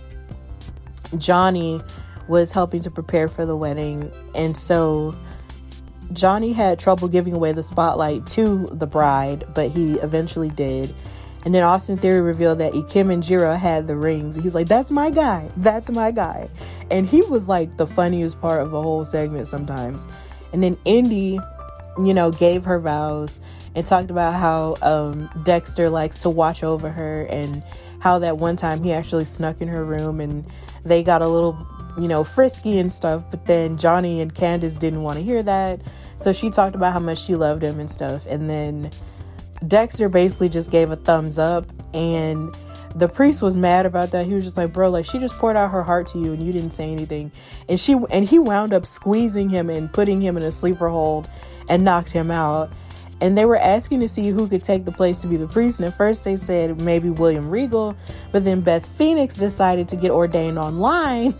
Johnny was helping to prepare for the wedding. And so Johnny had trouble giving away the spotlight to the bride, but he eventually did. And then Austin Theory revealed that Ikem and Jiro had the rings. He's like, that's my guy. That's my guy. And he was like the funniest part of the whole segment sometimes. And then Indy, you know, gave her vows and talked about how um, Dexter likes to watch over her, and how that one time he actually snuck in her room and they got a little, you know, frisky and stuff. But then Johnny and Candace didn't want to hear that. So she talked about how much she loved him and stuff. And then Dexter basically just gave a thumbs up, and the priest was mad about that. He was just like, bro, like, she just poured out her heart to you and you didn't say anything. And she and he wound up squeezing him and putting him in a sleeper hold and knocked him out. And they were asking to see who could take the place to be the priest. And at first they said maybe William Regal, but then Beth Phoenix decided to get ordained online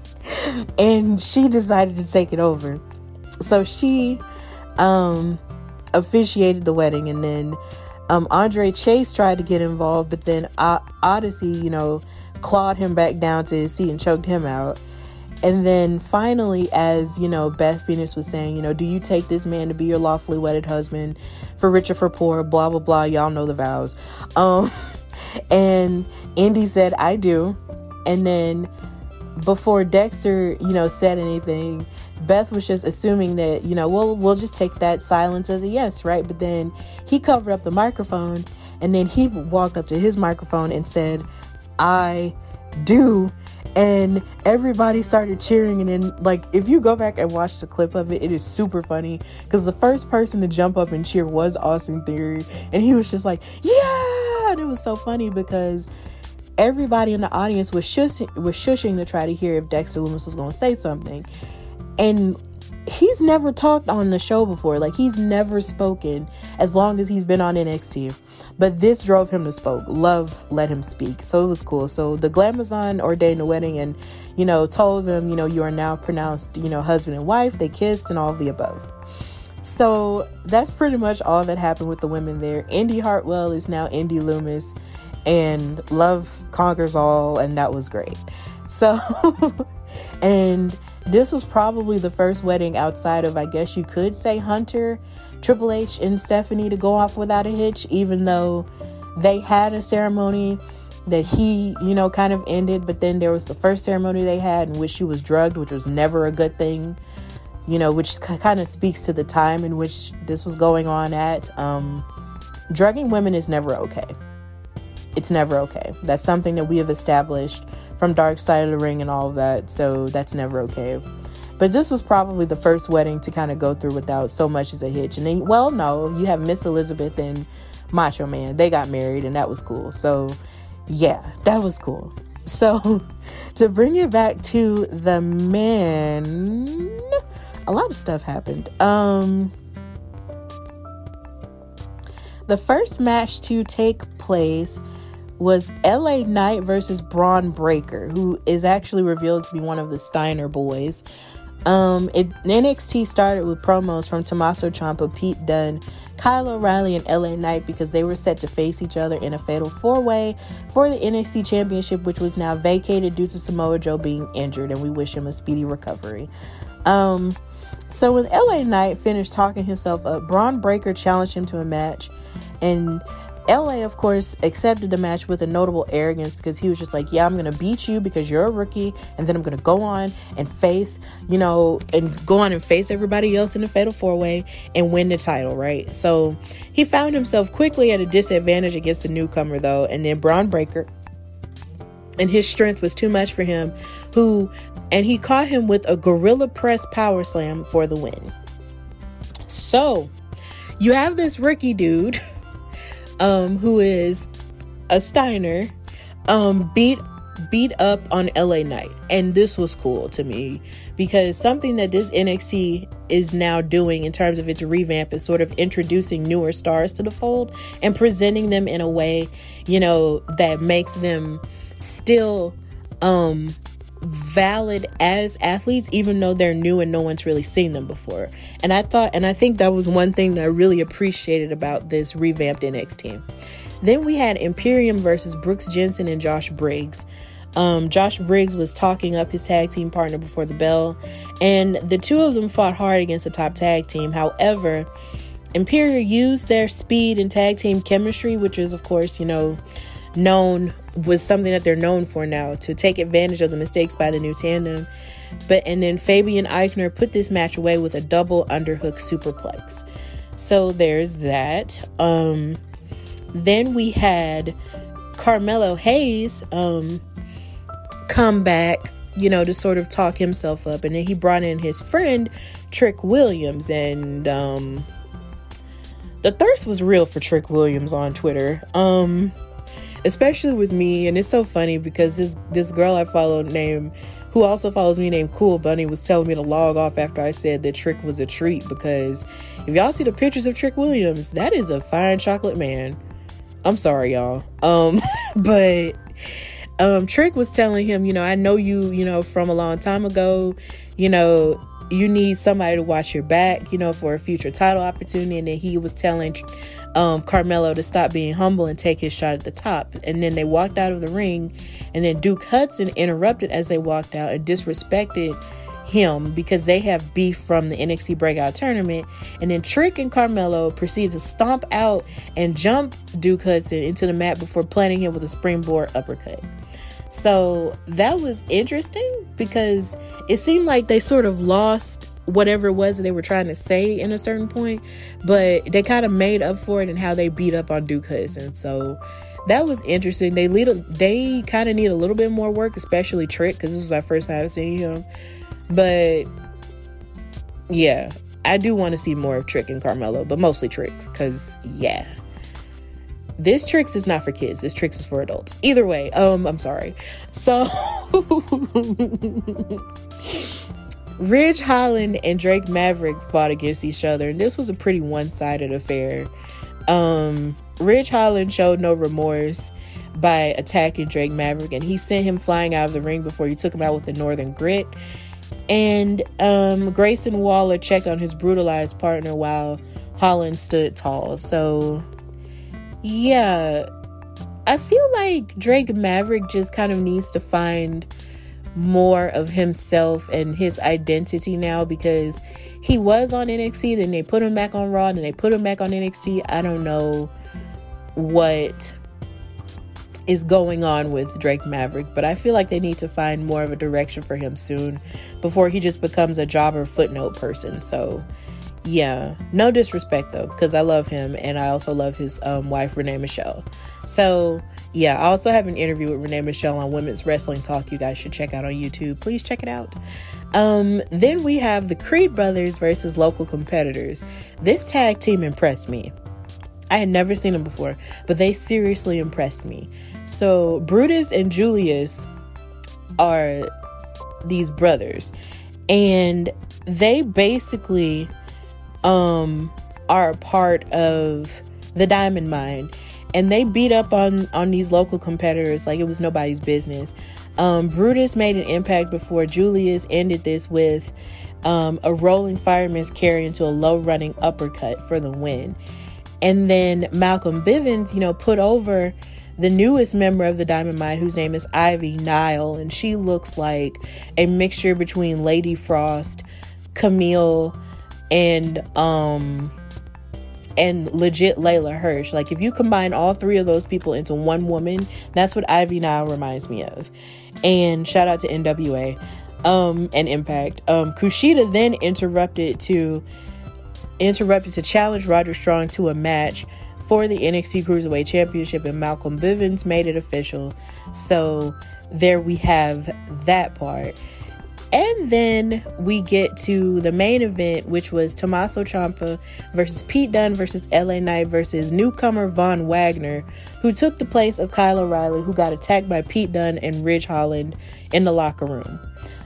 and she decided to take it over. So she um officiated the wedding, and then um Andre Chase tried to get involved, but then o- Odyssey, you know, clawed him back down to his seat and choked him out. And then finally, as you know, Beth Phoenix was saying, you know, do you take this man to be your lawfully wedded husband, for rich or for poor, blah blah blah, y'all know the vows. Um and Indy said, I do. And then before Dexter, you know, said anything, Beth was just assuming that, you know, we'll, we'll just take that silence as a yes, right? But then he covered up the microphone, and then he walked up to his microphone and said, I do. And everybody started cheering. And then, like, if you go back and watch the clip of it, it is super funny, because the first person to jump up and cheer was Austin Theory, and he was just like, yeah. And it was so funny because everybody in the audience was shushing, was shushing to try to hear if Dexter Lumis was going to say something. And he's never talked on the show before. Like, he's never spoken as long as he's been on N X T. But this drove him to spoke. Love let him speak. So it was cool. So the Glamazon ordained the wedding and, you know, told them, you know, you are now pronounced, you know, husband and wife. They kissed and all of the above. So that's pretty much all that happened with the women there. Indy Hartwell is now Indy Loomis, and love conquers all, and that was great. So, and this was probably the first wedding outside of, I guess you could say, Hunter, Triple H, and Stephanie to go off without a hitch, even though they had a ceremony that he, you know, kind of ended. But then there was the first ceremony they had in which she was drugged, which was never a good thing, you know, which kind of speaks to the time in which this was going on at. Um, drugging women is never okay. It's never okay. That's something that we have established from Dark Side of the Ring and all of that. So that's never okay. But this was probably the first wedding to kind of go through without so much as a hitch. And then, well, no, you have Miss Elizabeth and Macho Man. They got married, and that was cool. So, yeah, that was cool. So, to bring it back to the men, a lot of stuff happened. Um, the first match to take place was L A Knight versus Braun Breaker, who is actually revealed to be one of the Steiner boys. Um, it, N X T started with promos from Tommaso Ciampa, Pete Dunne, Kyle O'Reilly, and L A Knight, because they were set to face each other in a fatal four-way for the N X T Championship, which was now vacated due to Samoa Joe being injured, and we wish him a speedy recovery. Um, so when L A Knight finished talking himself up, Braun Breaker challenged him to a match, and L A, of course, accepted the match with a notable arrogance, because he was just like, yeah, I'm going to beat you because you're a rookie, and then I'm going to go on and face, you know, and go on and face everybody else in the Fatal four-way and win the title, right? So he found himself quickly at a disadvantage against the newcomer, though, and then Braun Breaker, and his strength was too much for him, who, and he caught him with a gorilla press power slam for the win. So you have this rookie dude Um, who is a Steiner, um, beat beat up on L A Knight. And this was cool to me, because something that this N X T is now doing in terms of its revamp is sort of introducing newer stars to the fold and presenting them in a way, you know, that makes them still um valid as athletes, even though they're new and no one's really seen them before. And I thought, and I think that was one thing that I really appreciated about this revamped N X T. Then we had Imperium versus Brooks Jensen and Josh Briggs. Um, Josh Briggs was talking up his tag team partner before the bell, and the two of them fought hard against the top tag team. However, Imperium used their speed and tag team chemistry, which is, of course, you know, known was something that they're known for now, to take advantage of the mistakes by the new tandem. But and then Fabian Eichner put this match away with a double underhook superplex. So there's that. Um, then we had Carmelo Hayes um, come back, you know, to sort of talk himself up, and then he brought in his friend Trick Williams, and um, the thirst was real for Trick Williams on Twitter. Um, especially with me, and it's so funny because this this girl I followed named, who also follows me, named Cool Bunny, was telling me to log off after I said that Trick was a treat, because if y'all see the pictures of Trick Williams, that is a fine chocolate man. I'm sorry, y'all. Um, but um, Trick was telling him, you know, I know you, you know, from a long time ago, you know, you need somebody to watch your back, you know, for a future title opportunity. And then he was telling um, Carmelo to stop being humble and take his shot at the top. And then they walked out of the ring, and then Duke Hudson interrupted as they walked out and disrespected him because they have beef from the N X T Breakout Tournament. And then Trick and Carmelo proceeded to stomp out and jump Duke Hudson into the mat before planting him with a springboard uppercut. So that was interesting because it seemed like they sort of lost whatever it was that they were trying to say in a certain point, but they kind of made up for it in how they beat up on Duke Hudson. So that was interesting. They lead, they kind of need a little bit more work, especially Trick, because this was our first time seeing him. But yeah, I do want to see more of Trick and Carmelo, but mostly Tricks, because yeah, this Tricks is not for kids. This Tricks is for adults. Either way, um, I'm sorry. So Ridge Holland and Drake Maverick fought against each other, and this was a pretty one-sided affair. Um, Ridge Holland showed no remorse by attacking Drake Maverick, and he sent him flying out of the ring before he took him out with the Northern Grit. And um, Grayson Waller checked on his brutalized partner while Holland stood tall. So, yeah, I feel like Drake Maverick just kind of needs to find more of himself and his identity now, because he was on N X T, then they put him back on Raw, and they put him back on N X T. I don't know what is going on with Drake Maverick, but I feel like they need to find more of a direction for him soon before he just becomes a jobber footnote person. So yeah, no disrespect though, because I love him, and I also love his um, wife Renee Michelle. So yeah, I also have an interview with Renee Michelle on Women's Wrestling Talk you guys should check out on YouTube. Please check it out. Um, then we have the Creed brothers versus local competitors. This tag team impressed me. I had never seen them before, but they seriously impressed me. So Brutus and Julius are these brothers, and they basically um, are a part of the Diamond Mine, and they beat up on, on these local competitors like it was nobody's business. Um, Brutus made an impact before Julius ended this with um, a rolling fireman's carry into a low running uppercut for the win. And then Malcolm Bivens, you know, put over the newest member of the Diamond Mine, whose name is Ivy Nile, and she looks like a mixture between Lady Frost, Camille, and um and legit Layla Hirsch. Like, if you combine all three of those people into one woman, that's what Ivy Nile reminds me of. And shout out to N W A um and Impact. um Kushida then interrupted to interrupted to challenge Roderick Strong to a match for the N X T Cruiserweight Championship, and Malcolm Bivens made it official. So there we have that part. And then we get to the main event, which was Tommaso Ciampa versus Pete Dunne versus L A Knight versus newcomer Von Wagner, who took the place of Kyle O'Reilly, who got attacked by Pete Dunne and Ridge Holland in the locker room.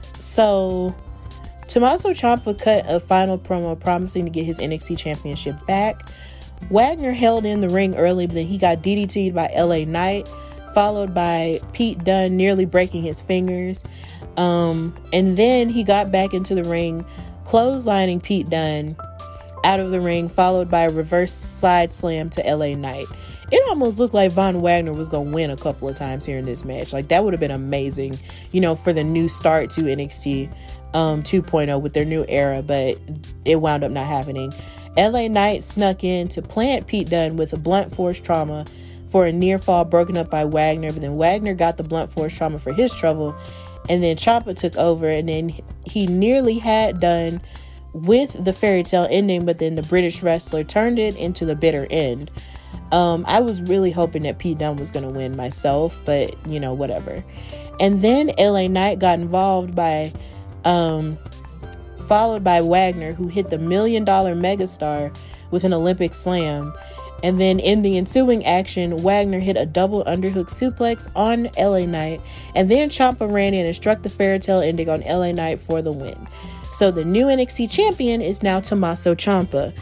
So Tommaso Ciampa cut a final promo promising to get his N X T championship back. Wagner held in the ring early, but then he got D D T'd by L A Knight, followed by Pete Dunne nearly breaking his fingers. Um, and then he got back into the ring, clotheslining Pete Dunne out of the ring, followed by a reverse side slam to L A Knight. It almost looked like Von Wagner was going to win a couple of times here in this match. Like, that would have been amazing, you know, for the new start to N X T um, two point oh with their new era, but it wound up not happening. L A Knight snuck in to plant Pete Dunne with a blunt force trauma for a near fall broken up by Wagner, but then Wagner got the blunt force trauma for his trouble, and then Ciampa took over, and then he nearly had Dunne with the fairy tale ending, but then the British wrestler turned it into the bitter end. Um, I was really hoping that Pete Dunne was going to win myself, but, you know, whatever. And then L A Knight got involved by, um, followed by Wagner, who hit the million dollar megastar with an Olympic slam. And then in the ensuing action, Wagner hit a double underhook suplex on L A Knight, and then Ciampa ran in and struck the fairy tale ending on L A Knight for the win. So the new N X T champion is now Tommaso Ciampa.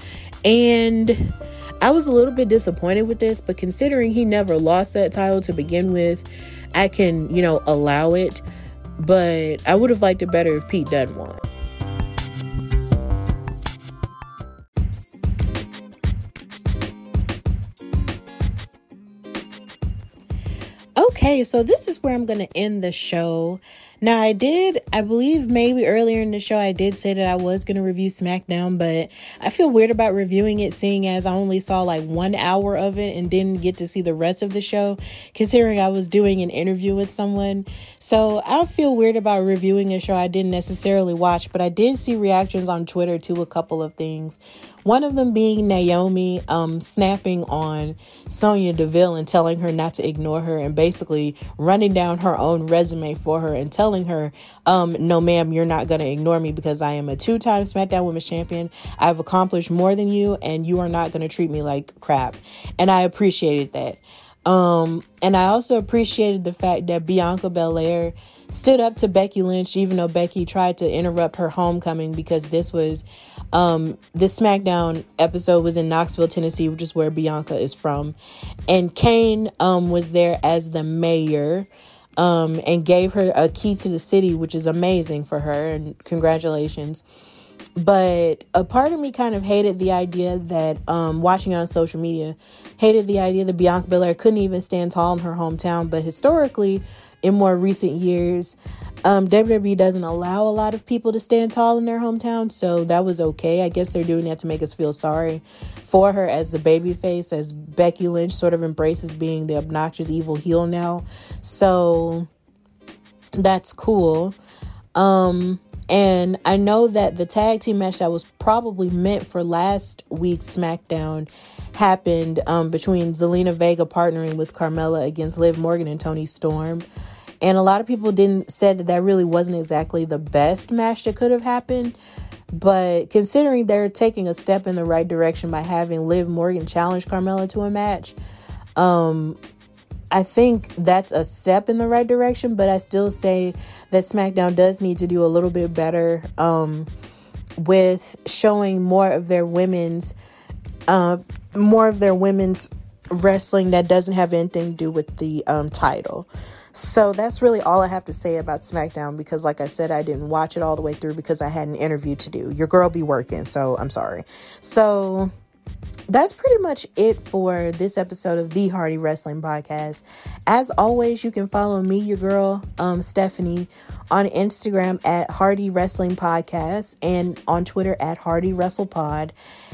And I was a little bit disappointed with this, but considering he never lost that title to begin with, I can, you know, allow it. But I would have liked it better if Pete Dunne won. Okay, so this is where I'm going to end the show. Now, I did, I believe maybe earlier in the show, I did say that I was going to review SmackDown, but I feel weird about reviewing it, seeing as I only saw like one hour of it and didn't get to see the rest of the show, considering I was doing an interview with someone. So I don't feel weird about reviewing a show I didn't necessarily watch, but I did see reactions on Twitter to a couple of things. One of them being Naomi um, snapping on Sonya Deville and telling her not to ignore her, and basically running down her own resume for her and telling her, um, no, ma'am, you're not going to ignore me because I am a two-time SmackDown Women's Champion. I've accomplished more than you, and you are not going to treat me like crap. And I appreciated that. Um, and I also appreciated the fact that Bianca Belair stood up to Becky Lynch, even though Becky tried to interrupt her homecoming, because this was um this SmackDown episode was in Knoxville, Tennessee, which is where Bianca is from. And Kane um was there as the mayor um and gave her a key to the city, which is amazing for her, and congratulations. But a part of me kind of hated the idea that, um, watching on social media, hated the idea that Bianca Belair couldn't even stand tall in her hometown. But historically, in more recent years, um, W W E doesn't allow a lot of people to stand tall in their hometown. So that was okay. I guess they're doing that to make us feel sorry for her as the babyface, as Becky Lynch sort of embraces being the obnoxious evil heel now. So that's cool. Um... And I know that the tag team match that was probably meant for last week's SmackDown happened um, between Zelina Vega partnering with Carmella against Liv Morgan and Toni Storm. And a lot of people didn't said that that really wasn't exactly the best match that could have happened. But considering they're taking a step in the right direction by having Liv Morgan challenge Carmella to a match, um... I think that's a step in the right direction, but I still say that SmackDown does need to do a little bit better um, with showing more of their women's, uh, more of their women's wrestling that doesn't have anything to do with the um, title. So that's really all I have to say about SmackDown, because like I said, I didn't watch it all the way through because I had an interview to do. Your girl be working, so I'm sorry. So that's pretty much it for this episode of the Hardy Wrestling Podcast. As always, you can follow me, your girl, um, Stephanie, on Instagram at Hardy Wrestling Podcast and on Twitter at Hardy Wrestle Pod.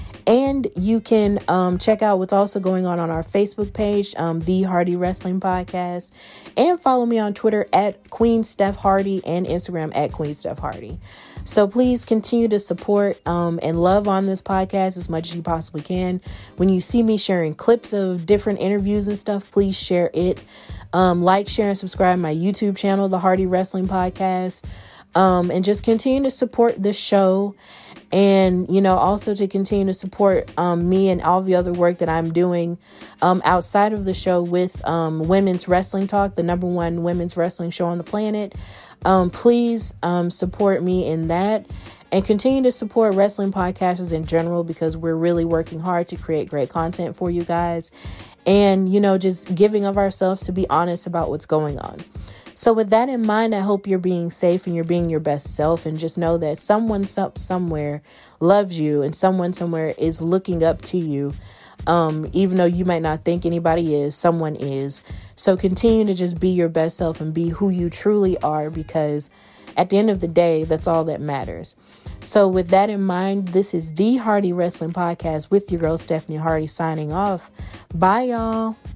And you can um, check out what's also going on on our Facebook page, um, The Hardy Wrestling Podcast. And follow me on Twitter at Queen Steph Hardy and Instagram at Queen Steph Hardy. So please continue to support um, and love on this podcast as much as you possibly can. When you see me sharing clips of different interviews and stuff, please share it. Um, like, share, and subscribe to my YouTube channel, The Hardy Wrestling Podcast. Um, and just continue to support this show. And, you know, also to continue to support um, me and all the other work that I'm doing um, outside of the show with um, Women's Wrestling Talk, the number one women's wrestling show on the planet. Um, please um, support me in that, and continue to support wrestling podcasts in general, because we're really working hard to create great content for you guys, and, you know, just giving of ourselves to be honest about what's going on. So with that in mind, I hope you're being safe and you're being your best self, and just know that someone somewhere loves you and someone somewhere is looking up to you. Um, even though you might not think anybody is, someone is. So continue to just be your best self and be who you truly are, because at the end of the day, that's all that matters. So with that in mind, this is the Hardy Wrestling Podcast with your girl, Stephanie Hardy, signing off. Bye, y'all.